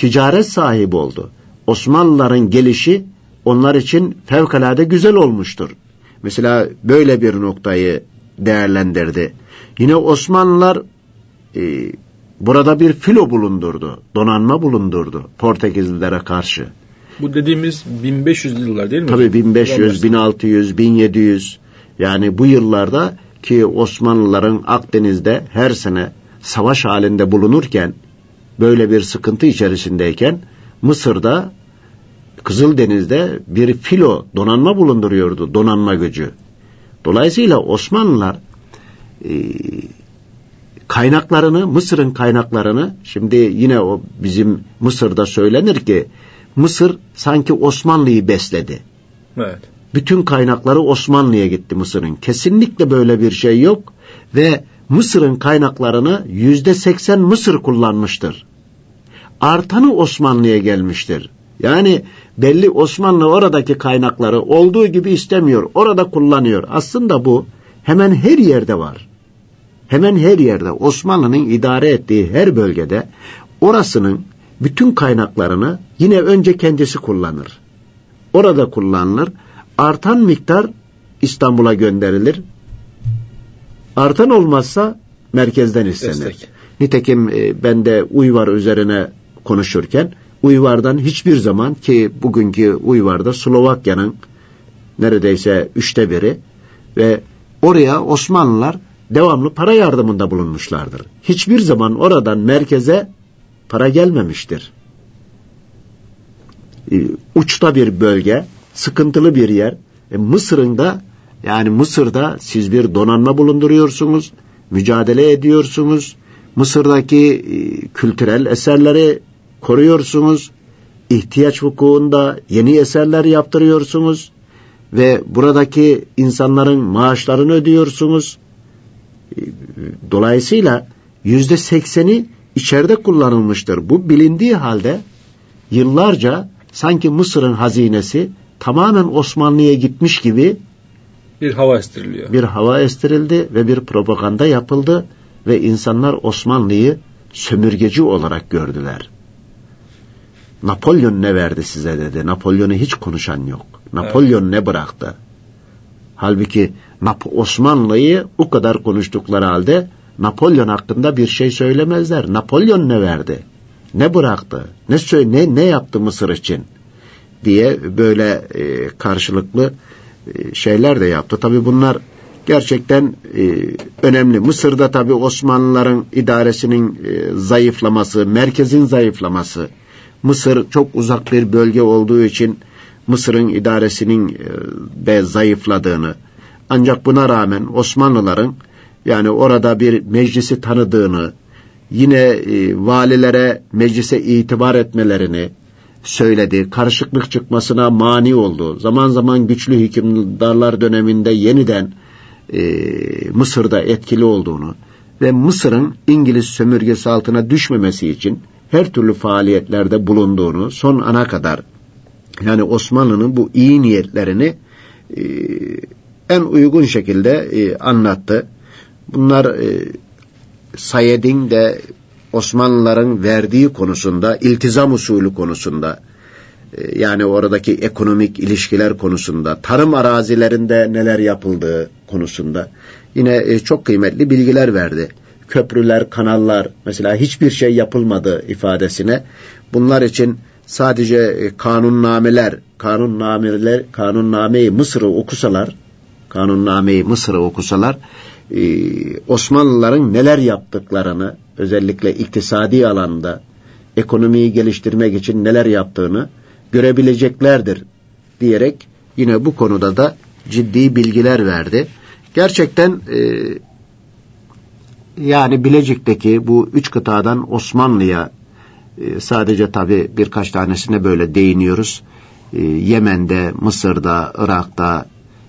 ticaret sahibi oldu. Osmanlıların gelişi onlar için fevkalade güzel olmuştur. Mesela böyle bir noktayı değerlendirdi. Yine Osmanlılar e, burada bir filo bulundurdu, donanma bulundurdu Portekizlilere karşı. Bu dediğimiz bin beş yüzlü yıllar değil mi? Tabii bin beş yüz, bin altı yüz, bin yedi yüz yani bu yıllarda ki Osmanlıların Akdeniz'de her sene savaş halinde bulunurken, böyle bir sıkıntı içerisindeyken Mısır'da, Kızıldeniz'de bir filo donanma bulunduruyordu, donanma gücü. Dolayısıyla Osmanlılar e, kaynaklarını, Mısır'ın kaynaklarını, şimdi yine o bizim Mısır'da söylenir ki Mısır sanki Osmanlı'yı besledi. Evet. Bütün kaynakları Osmanlı'ya gitti Mısır'ın. Kesinlikle böyle bir şey yok ve Mısır'ın kaynaklarını yüzde seksen Mısır kullanmıştır. Artanı Osmanlı'ya gelmiştir. Yani belli Osmanlı oradaki kaynakları olduğu gibi istemiyor, orada kullanıyor. Aslında bu hemen her yerde var. Hemen her yerde Osmanlı'nın idare ettiği her bölgede orasının bütün kaynaklarını yine önce kendisi kullanır. Orada kullanılır. Artan miktar İstanbul'a gönderilir. Artan olmazsa merkezden istenir. Destek. Nitekim e, ben de Uyvar üzerine konuşurken Uyvar'dan hiçbir zaman, ki bugünkü Uyvar'da Slovakya'nın neredeyse üçte biri ve oraya Osmanlılar devamlı para yardımında bulunmuşlardır. Hiçbir zaman oradan merkeze para gelmemiştir. E, uçta bir bölge, sıkıntılı bir yer. E, Mısır'ın da, yani Mısır'da siz bir donanma bulunduruyorsunuz, mücadele ediyorsunuz. Mısır'daki e, kültürel eserleri koruyorsunuz. İhtiyaç vukuunda yeni eserler yaptırıyorsunuz ve buradaki insanların maaşlarını ödüyorsunuz. E, dolayısıyla yüzde sekseni içeride kullanılmıştır. Bu bilindiği halde yıllarca sanki Mısır'ın hazinesi tamamen Osmanlı'ya gitmiş gibi bir hava estiriliyor. Bir hava estirildi ve bir propaganda yapıldı ve insanlar Osmanlı'yı sömürgeci olarak gördüler. Napolyon ne verdi size dedi. Napolyon'u hiç konuşan yok. Napolyon evet. ne bıraktı? Halbuki Osmanlı'yı o kadar konuştukları halde Napolyon hakkında bir şey söylemezler. Napolyon ne verdi? Ne bıraktı? Ne söyle ne ne yaptı Mısır için? Diye böyle e, karşılıklı e, şeyler de yaptı. Tabii bunlar gerçekten e, önemli. Mısır'da tabii Osmanlıların idaresinin e, zayıflaması, merkezin zayıflaması. Mısır çok uzak bir bölge olduğu için Mısır'ın idaresinin e, de zayıfladığını, ancak buna rağmen Osmanlıların yani orada bir meclisi tanıdığını, yine e, valilere meclise itibar etmelerini söyledi. Karışıklık çıkmasına mani oldu. Zaman zaman güçlü hükümdarlar döneminde yeniden e, Mısır'da etkili olduğunu ve Mısır'ın İngiliz sömürgesi altına düşmemesi için her türlü faaliyetlerde bulunduğunu son ana kadar, yani Osmanlı'nın bu iyi niyetlerini e, en uygun şekilde e, anlattı. Bunlar e, Said'in de Osmanlıların verdiği konusunda, iltizam usulü konusunda, e, yani oradaki ekonomik ilişkiler konusunda, tarım arazilerinde neler yapıldığı konusunda yine e, çok kıymetli bilgiler verdi. Köprüler, kanallar, mesela hiçbir şey yapılmadı ifadesine. Bunlar için sadece e, kanunnameler, kanunnameler, kanunnameyi Mısır'ı okusalar, kanunnameyi Mısır'ı okusalar, Ee, Osmanlıların neler yaptıklarını, özellikle iktisadi alanda ekonomiyi geliştirmek için neler yaptığını görebileceklerdir diyerek yine bu konuda da ciddi bilgiler verdi. Gerçekten e, yani Bilecik'teki bu üç kıtadan Osmanlı'ya e, sadece tabii birkaç tanesine böyle değiniyoruz. E, Yemen'de, Mısır'da, Irak'ta,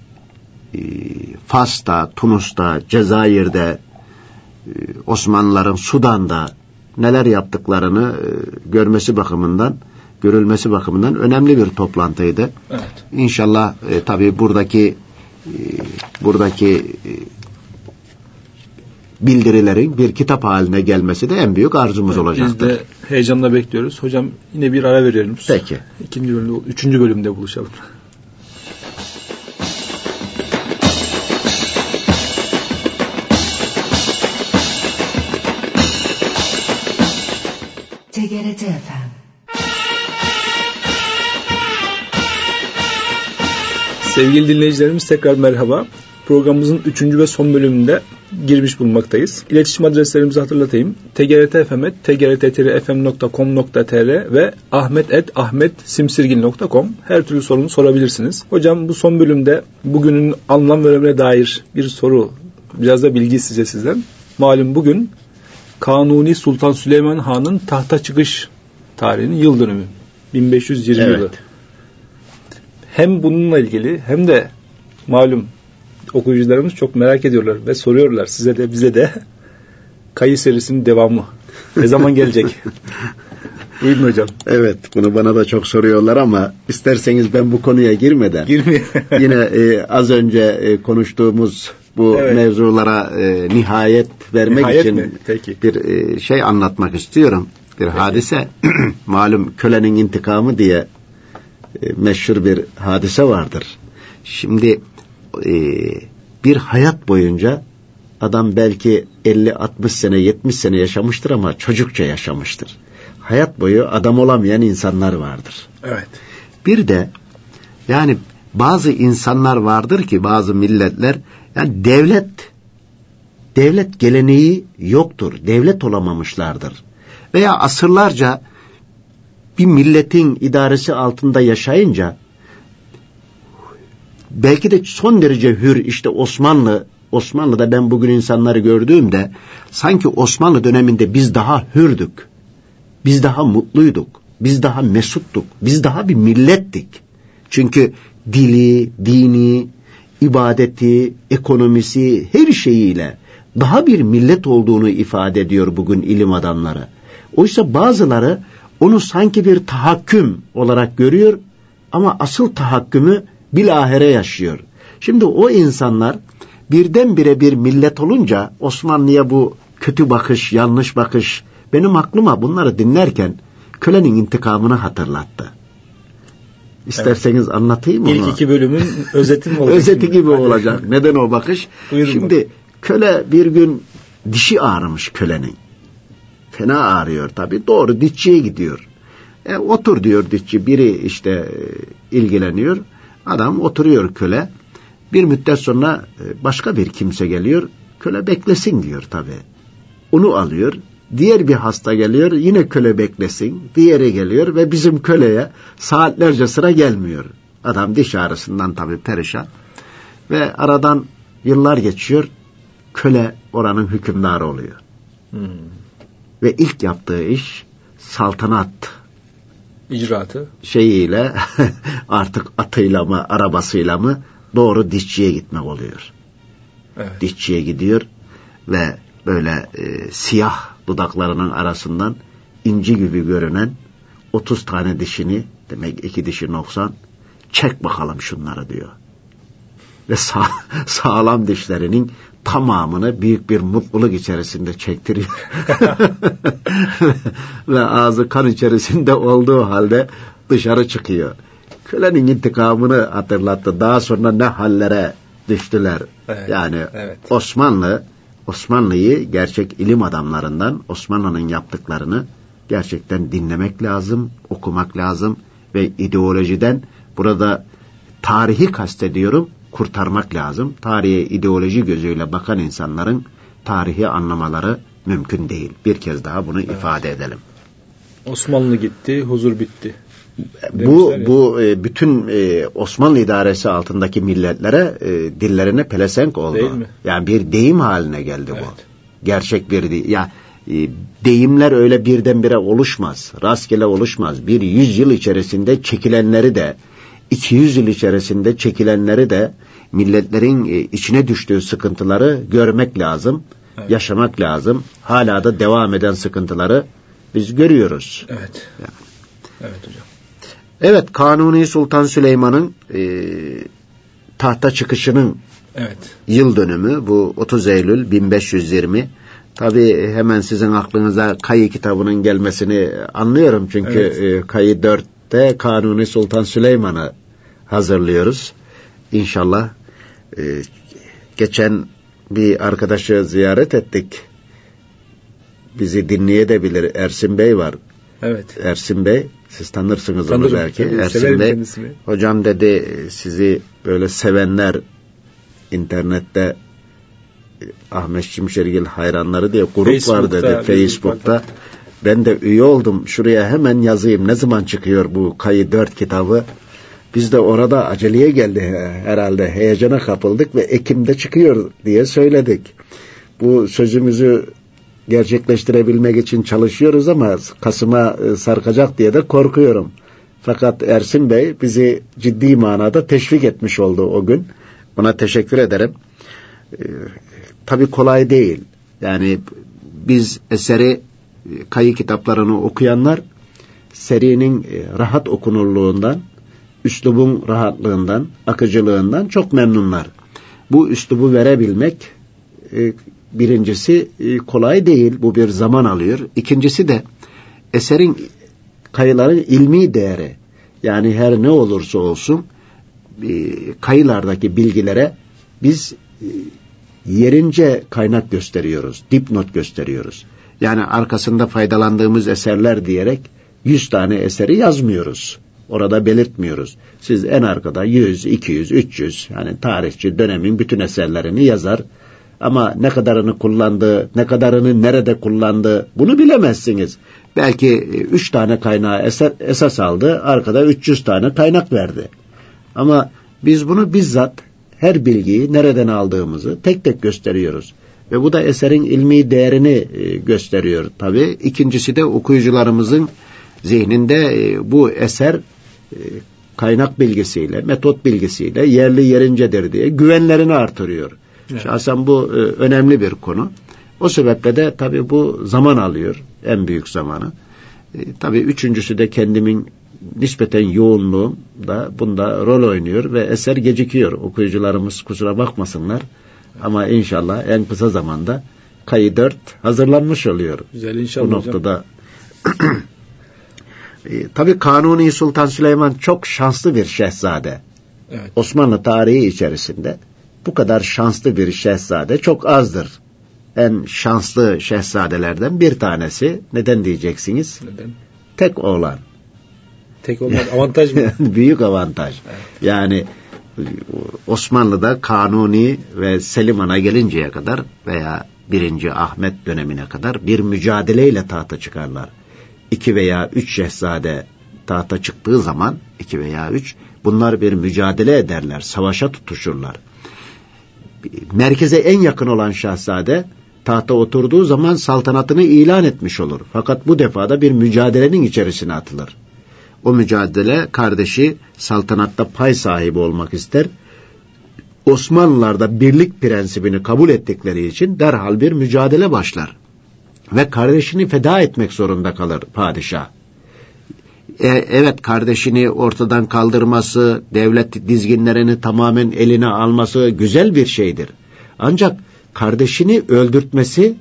Fas'ta, Tunus'ta, Cezayir'de, Osmanlıların Sudan'da neler yaptıklarını görmesi bakımından, görülmesi bakımından önemli bir toplantıydı. Evet. İnşallah e, tabii buradaki e, buradaki e, bildirilerin bir kitap haline gelmesi de en büyük arzumuz evet, olacaktır. Biz de heyecanla bekliyoruz. Hocam yine bir ara verelim. Peki. İkinci bölümde, üçüncü bölümde buluşalım. T G R T F M. Sevgili dinleyicilerimiz tekrar merhaba. Programımızın üçüncü ve son bölümünde girmiş bulunmaktayız. İletişim adreslerimizi hatırlatayım. t g r t f m at t g r t f m nokta com nokta t r ve ahmet at ahmet simsirgin nokta com. Her türlü sorunu sorabilirsiniz. Hocam bu son bölümde bugünün anlam ve önemine dair bir soru, biraz da bilgi isteyeceğiz sizden. Malum bugün Kanuni Sultan Süleyman Han'ın tahta çıkış tarihinin yıl dönümü. bin beş yüz yirmi Evet. yılı. Hem bununla ilgili hem de malum okuyucularımız çok merak ediyorlar ve soruyorlar size de bize de Kayı serisinin devamı ne zaman gelecek? Buyurun hocam. Evet, bunu bana da çok soruyorlar ama isterseniz ben bu konuya girmeden yine e, az önce e, konuştuğumuz bu evet. mevzulara e, nihayet vermek nihayet için mi? Peki. bir e, şey anlatmak istiyorum. Bir Peki. hadise. Malum kölenin intikamı diye e, meşhur bir hadise vardır. Şimdi e, bir hayat boyunca adam belki elli altmış sene yetmiş sene yaşamıştır ama çocukça yaşamıştır. Hayat boyu adam olamayan insanlar vardır. Evet. Bir de yani bazı insanlar vardır ki bazı milletler yani devlet devlet geleneği yoktur. Devlet olamamışlardır. Veya asırlarca bir milletin idaresi altında yaşayınca belki de son derece hür işte Osmanlı Osmanlı'da ben bugün insanları gördüğümde sanki Osmanlı döneminde biz daha hürdük. Biz daha mutluyduk. Biz daha mesuttuk. Biz daha bir millettik. Çünkü dili, dini, ibadeti, ekonomisi her şeyiyle daha bir millet olduğunu ifade ediyor bugün ilim adamları. Oysa bazıları onu sanki bir tahakküm olarak görüyor ama asıl tahakkümü bilahare yaşıyor. Şimdi o insanlar birdenbire bir millet olunca Osmanlı'ya bu kötü bakış, yanlış bakış benim aklıma bunları dinlerken kölenin intikamını hatırlattı. İsterseniz evet. anlatayım mı? İlk iki bölümün özeti mi olacak? Özeti gibi olacak. Neden o bakış? Buyurun Şimdi bakalım. Köle bir gün dişi ağrımış kölenin. Fena ağrıyor tabii. Doğru dişçiye gidiyor. E, otur diyor dişçi. Biri işte e, ilgileniyor. Adam oturuyor köle. Bir müddet sonra e, başka bir kimse geliyor. Köle beklesin diyor tabii. Onu alıyor. Diğer bir hasta geliyor. Yine köle beklesin. Diğeri geliyor ve bizim köleye saatlerce sıra gelmiyor. Adam diş ağrısından tabii perişan. Ve aradan yıllar geçiyor. Köle oranın hükümdarı oluyor. Hmm. Ve ilk yaptığı iş saltanat icraatı şeyiyle artık atıyla mı arabasıyla mı doğru dişçiye gitmek oluyor. Evet. Dişçiye gidiyor ve böyle e, siyah dudaklarının arasından inci gibi görünen otuz tane dişini, demek iki dişi noksan, çek bakalım şunları diyor. Ve sağ, sağlam dişlerinin tamamını büyük bir mutluluk içerisinde çektiriyor. Ve ağzı kan içerisinde olduğu halde dışarı çıkıyor. Kölenin intikamını hatırlattı. Daha sonra ne hallere düştüler. Evet, yani evet. Osmanlı, Osmanlı'yı gerçek ilim adamlarından Osmanlı'nın yaptıklarını gerçekten dinlemek lazım, okumak lazım ve ideolojiden, burada tarihi kastediyorum, kurtarmak lazım. Tarihe ideoloji gözüyle bakan insanların tarihi anlamaları mümkün değil. Bir kez daha bunu evet. ifade edelim. Osmanlı gitti, huzur bitti. Bu bu e, bütün e, Osmanlı idaresi altındaki milletlere e, dillerine pelesenk oldu. Değil mi? Yani bir deyim haline geldi evet. bu. Gerçek bir deyim. Ya e, deyimler öyle birdenbire oluşmaz. Rastgele oluşmaz. Bir yüz yıl içerisinde çekilenleri de, iki yüz yıl içerisinde çekilenleri de, milletlerin e, içine düştüğü sıkıntıları görmek lazım, evet. yaşamak lazım. Hala da devam eden sıkıntıları biz görüyoruz. Evet. Yani. Evet hocam. Evet, Kanuni Sultan Süleyman'ın e, tahta çıkışının Evet. Yıl dönümü bu otuz Eylül bin beş yüz yirmi. Tabii hemen sizin aklınıza Kayı kitabının gelmesini anlıyorum. Çünkü evet. Kayı dörtte Kanuni Sultan Süleyman'ı hazırlıyoruz. İnşallah e, geçen bir arkadaşı ziyaret ettik. Bizi dinleyebilir. Ersin Bey var. Evet. Ersin Bey, siz tanırsınız Tanırım, onu belki. Tabii, Ersin Bey, kendisini. Hocam dedi sizi böyle sevenler internette Ahmet Şimşergil hayranları diye grup Facebook'ta, var dedi Facebook'ta. Ben de üye oldum. Şuraya hemen yazayım. Ne zaman çıkıyor bu Kayı dört kitabı? Biz de orada aceleye geldi herhalde. Heyecana kapıldık ve Ekim'de çıkıyor diye söyledik. Bu sözümüzü gerçekleştirebilmek için çalışıyoruz ama Kasım'a sarkacak diye de korkuyorum. Fakat Ersin Bey bizi ciddi manada teşvik etmiş oldu o gün. Ona teşekkür ederim. Ee, tabii kolay değil. Yani biz eseri, Kayı kitaplarını okuyanlar serinin rahat okunurluğundan, üslubun rahatlığından, akıcılığından çok memnunlar. Bu üslubu verebilmek e, birincisi e, kolay değil. Bu bir zaman alıyor. İkincisi de eserin, kayıların ilmi değeri. Yani her ne olursa olsun e, kayılardaki bilgilere biz e, yerince kaynak gösteriyoruz. Dipnot gösteriyoruz. Yani arkasında faydalandığımız eserler diyerek yüz tane eseri yazmıyoruz. Orada belirtmiyoruz. Siz en arkada yüz, iki yüz, üç yüz yani tarihçi dönemin bütün eserlerini yazar. Ama ne kadarını kullandı, ne kadarını nerede kullandı bunu bilemezsiniz. Belki üç tane kaynağı eser, esas aldı, arkada üç yüz tane kaynak verdi. Ama biz bunu bizzat her bilgiyi nereden aldığımızı tek tek gösteriyoruz. Ve bu da eserin ilmi değerini gösteriyor tabii. İkincisi de okuyucularımızın zihninde bu eser kaynak bilgisiyle, metot bilgisiyle yerli yerincedir diye güvenlerini artırıyor. Evet. Şahsen bu önemli bir konu. O sebeple de tabii bu zaman alıyor, en büyük zamanı. E, tabii üçüncüsü de kendimin nispeten yoğunluğum da bunda rol oynuyor ve eser gecikiyor. Okuyucularımız kusura bakmasınlar. Ama inşallah en kısa zamanda Kayı dört hazırlanmış oluyor. Güzel inşallah. Bu noktada e, tabii Kanuni Sultan Süleyman çok şanslı bir şehzade. Evet. Osmanlı tarihi içerisinde bu kadar şanslı bir şehzade çok azdır. En şanslı şehzadelerden bir tanesi. Neden diyeceksiniz? Neden? Tek oğlan. Tek oğlan avantaj mı? Büyük avantaj. Evet. Yani Osmanlı'da Kanuni ve Selim Han'a gelinceye kadar veya birinci Ahmet dönemine kadar bir mücadeleyle tahta çıkarlar. İki veya üç şehzade tahta çıktığı zaman, iki veya üç, bunlar bir mücadele ederler, savaşa tutuşurlar. Merkeze en yakın olan şehzade tahta oturduğu zaman saltanatını ilan etmiş olur. Fakat bu defada bir mücadelenin içerisine atılır. O mücadele kardeşi saltanatta pay sahibi olmak ister. Osmanlılar'da birlik prensibini kabul ettikleri için derhal bir mücadele başlar. Ve kardeşini feda etmek zorunda kalır padişah. E, evet kardeşini ortadan kaldırması, devlet dizginlerini tamamen eline alması güzel bir şeydir. Ancak kardeşini öldürtmesi,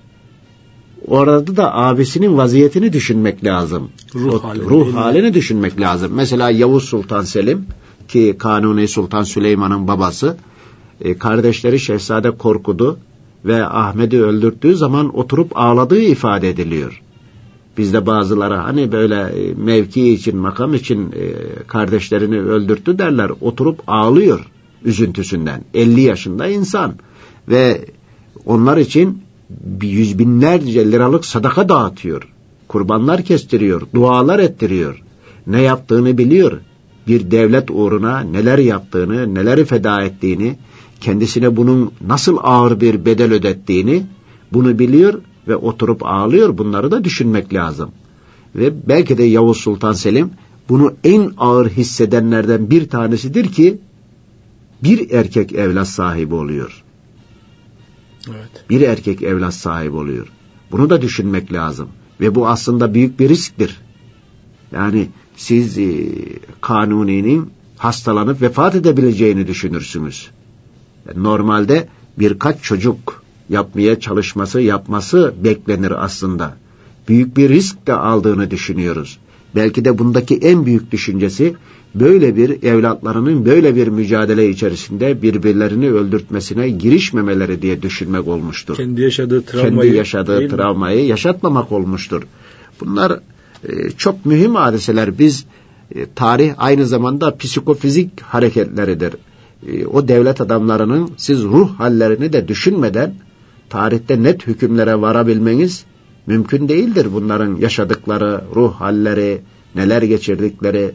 orada da abisinin vaziyetini düşünmek lazım. Ruh, o, halini, ruh halini düşünmek lazım. Mesela Yavuz Sultan Selim ki Kanuni Sultan Süleyman'ın babası, e, kardeşleri Şehzade Korkut'u ve Ahmet'i öldürttüğü zaman oturup ağladığı ifade ediliyor. Bizde bazıları hani böyle mevki için, makam için e, kardeşlerini öldürttü derler. Oturup ağlıyor üzüntüsünden. elli yaşında insan ve onlar için yüz binlerce liralık sadaka dağıtıyor. Kurbanlar kestiriyor, dualar ettiriyor. Ne yaptığını biliyor. Bir devlet uğruna neler yaptığını, neleri feda ettiğini, kendisine bunun nasıl ağır bir bedel ödettiğini bunu biliyor ve oturup ağlıyor. Bunları da düşünmek lazım. Ve belki de Yavuz Sultan Selim bunu en ağır hissedenlerden bir tanesidir ki bir erkek evlat sahibi oluyor. Evet. Bir erkek evlat sahibi oluyor. Bunu da düşünmek lazım. Ve bu aslında büyük bir risktir. Yani siz e, Kanuni'nin hastalanıp vefat edebileceğini düşünürsünüz. Normalde birkaç çocuk yapmaya çalışması, yapması beklenir aslında. Büyük bir risk de aldığını düşünüyoruz. Belki de bundaki en büyük düşüncesi böyle bir evlatlarının böyle bir mücadele içerisinde birbirlerini öldürtmesine girişmemeleri diye düşünmek olmuştur. Kendi yaşadığı travmayı, Kendi yaşadığı travmayı yaşatmamak olmuştur. Bunlar e, çok mühim hadiseler. Biz e, tarih aynı zamanda psikofizik hareketleridir. E, o devlet adamlarının siz ruh hallerini de düşünmeden tarihte net hükümlere varabilmeniz mümkün değildir. Bunların yaşadıkları, ruh halleri, neler geçirdikleri.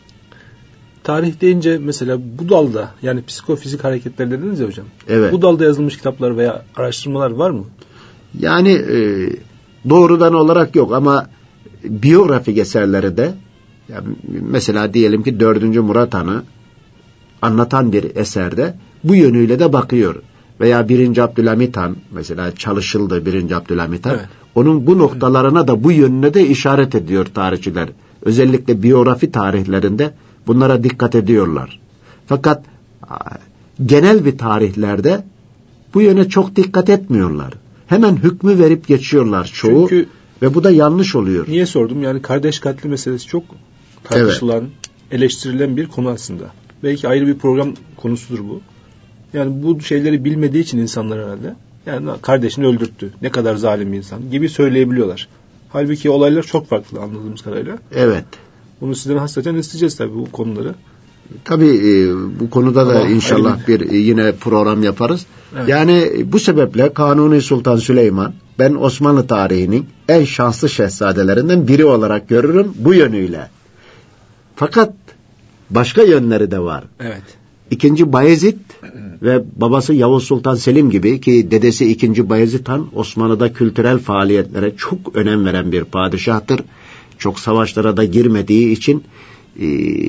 Tarih deyince mesela bu dalda, yani psikofizik hareketler dediniz ya hocam. Evet. Bu dalda yazılmış kitaplar veya araştırmalar var mı? Yani e, doğrudan olarak yok ama biyografik eserleri de, yani mesela diyelim ki dördüncü Murat Han'ı anlatan bir eserde bu yönüyle de bakıyor. Veya birinci Abdülhamit Han, mesela çalışıldı birinci Abdülhamit Han. Evet. Onun bu noktalarına da bu yönüne de işaret ediyor tarihçiler. Özellikle biyografi tarihlerinde bunlara dikkat ediyorlar. Fakat genel bir tarihlerde bu yöne çok dikkat etmiyorlar. Hemen hükmü verip geçiyorlar çoğu. Çünkü ve bu da yanlış oluyor. Niye sordum? Yani kardeş katli meselesi çok tartışılan, evet, eleştirilen bir konu aslında. Belki ayrı bir program konusudur bu. Yani bu şeyleri bilmediği için insanlar herhalde, yani kardeşini öldürttü, ne kadar zalim bir insan gibi söyleyebiliyorlar. Halbuki olaylar çok farklı anladığımız kadarıyla. Evet. Bunu sizden hasreten isteyeceğiz tabii bu konuları. Tabii e, bu konuda da ama inşallah bir e, yine program yaparız. Evet. Yani bu sebeple Kanuni Sultan Süleyman, ben Osmanlı tarihinin en şanslı şehzadelerinden biri olarak görürüm bu yönüyle. Fakat başka yönleri de var. Evet. İkinci Bayezid ve babası Yavuz Sultan Selim gibi, ki dedesi ikinci Bayezid Han Osmanlı'da kültürel faaliyetlere çok önem veren bir padişahtır. Çok savaşlara da girmediği için e,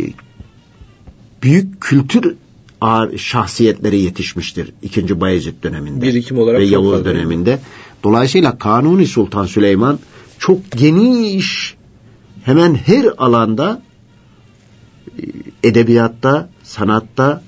büyük kültür şahsiyetleri yetişmiştir ikinci Bayezid döneminde birikim olarak ve Yavuz döneminde. Dolayısıyla Kanuni Sultan Süleyman çok geniş, hemen her alanda, edebiyatta, sanatta,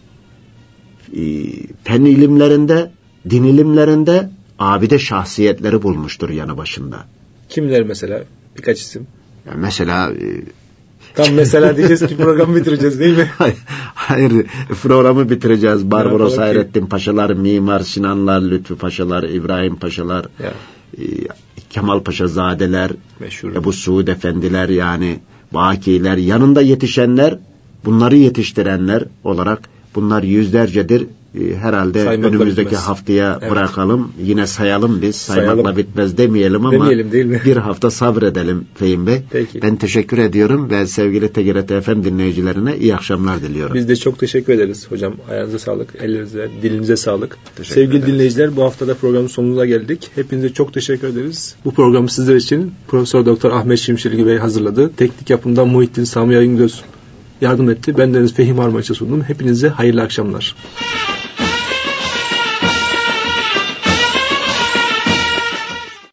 fen ilimlerinde, din ilimlerinde abide şahsiyetleri bulmuştur yanı başında. Kimler mesela? Birkaç isim. Yani mesela tam mesela diyeceğiz ki programı bitireceğiz değil mi? Hayır, hayır programı bitireceğiz. Barbaros Hayrettin Paşalar, Mimar Sinanlar, Lütfü Paşalar, İbrahim Paşalar, ya. e, Kemal Paşa Zadeler, meşhur Ebu Suud Efendiler, yani Bakiler, yanında yetişenler, bunları yetiştirenler olarak bunlar yüzlercedir. E, herhalde saymakla önümüzdeki bitmez. Haftaya evet, bırakalım. Yine sayalım biz. Sayalım. Saymakla bitmez demeyelim ama demeyelim, değil mi? Bir hafta sabredelim Fehim Bey. Peki. Ben teşekkür ediyorum ve sevgili T G R T F M dinleyicilerine iyi akşamlar diliyorum. Biz de çok teşekkür ederiz hocam. Ayağınıza sağlık, ellerinize, dilinize sağlık. Sevgili ederiz. Dinleyiciler, bu haftada programın sonuna geldik. Hepinize çok teşekkür ederiz. Bu programı sizler için Profesör Doktor Ahmet Şimşirgi Bey hazırladı. Teknik yapımda Muhittin Sami Yayıngöz yardım etti. Ben Deniz Fehim Armaç'a sundum. Hepinize hayırlı akşamlar.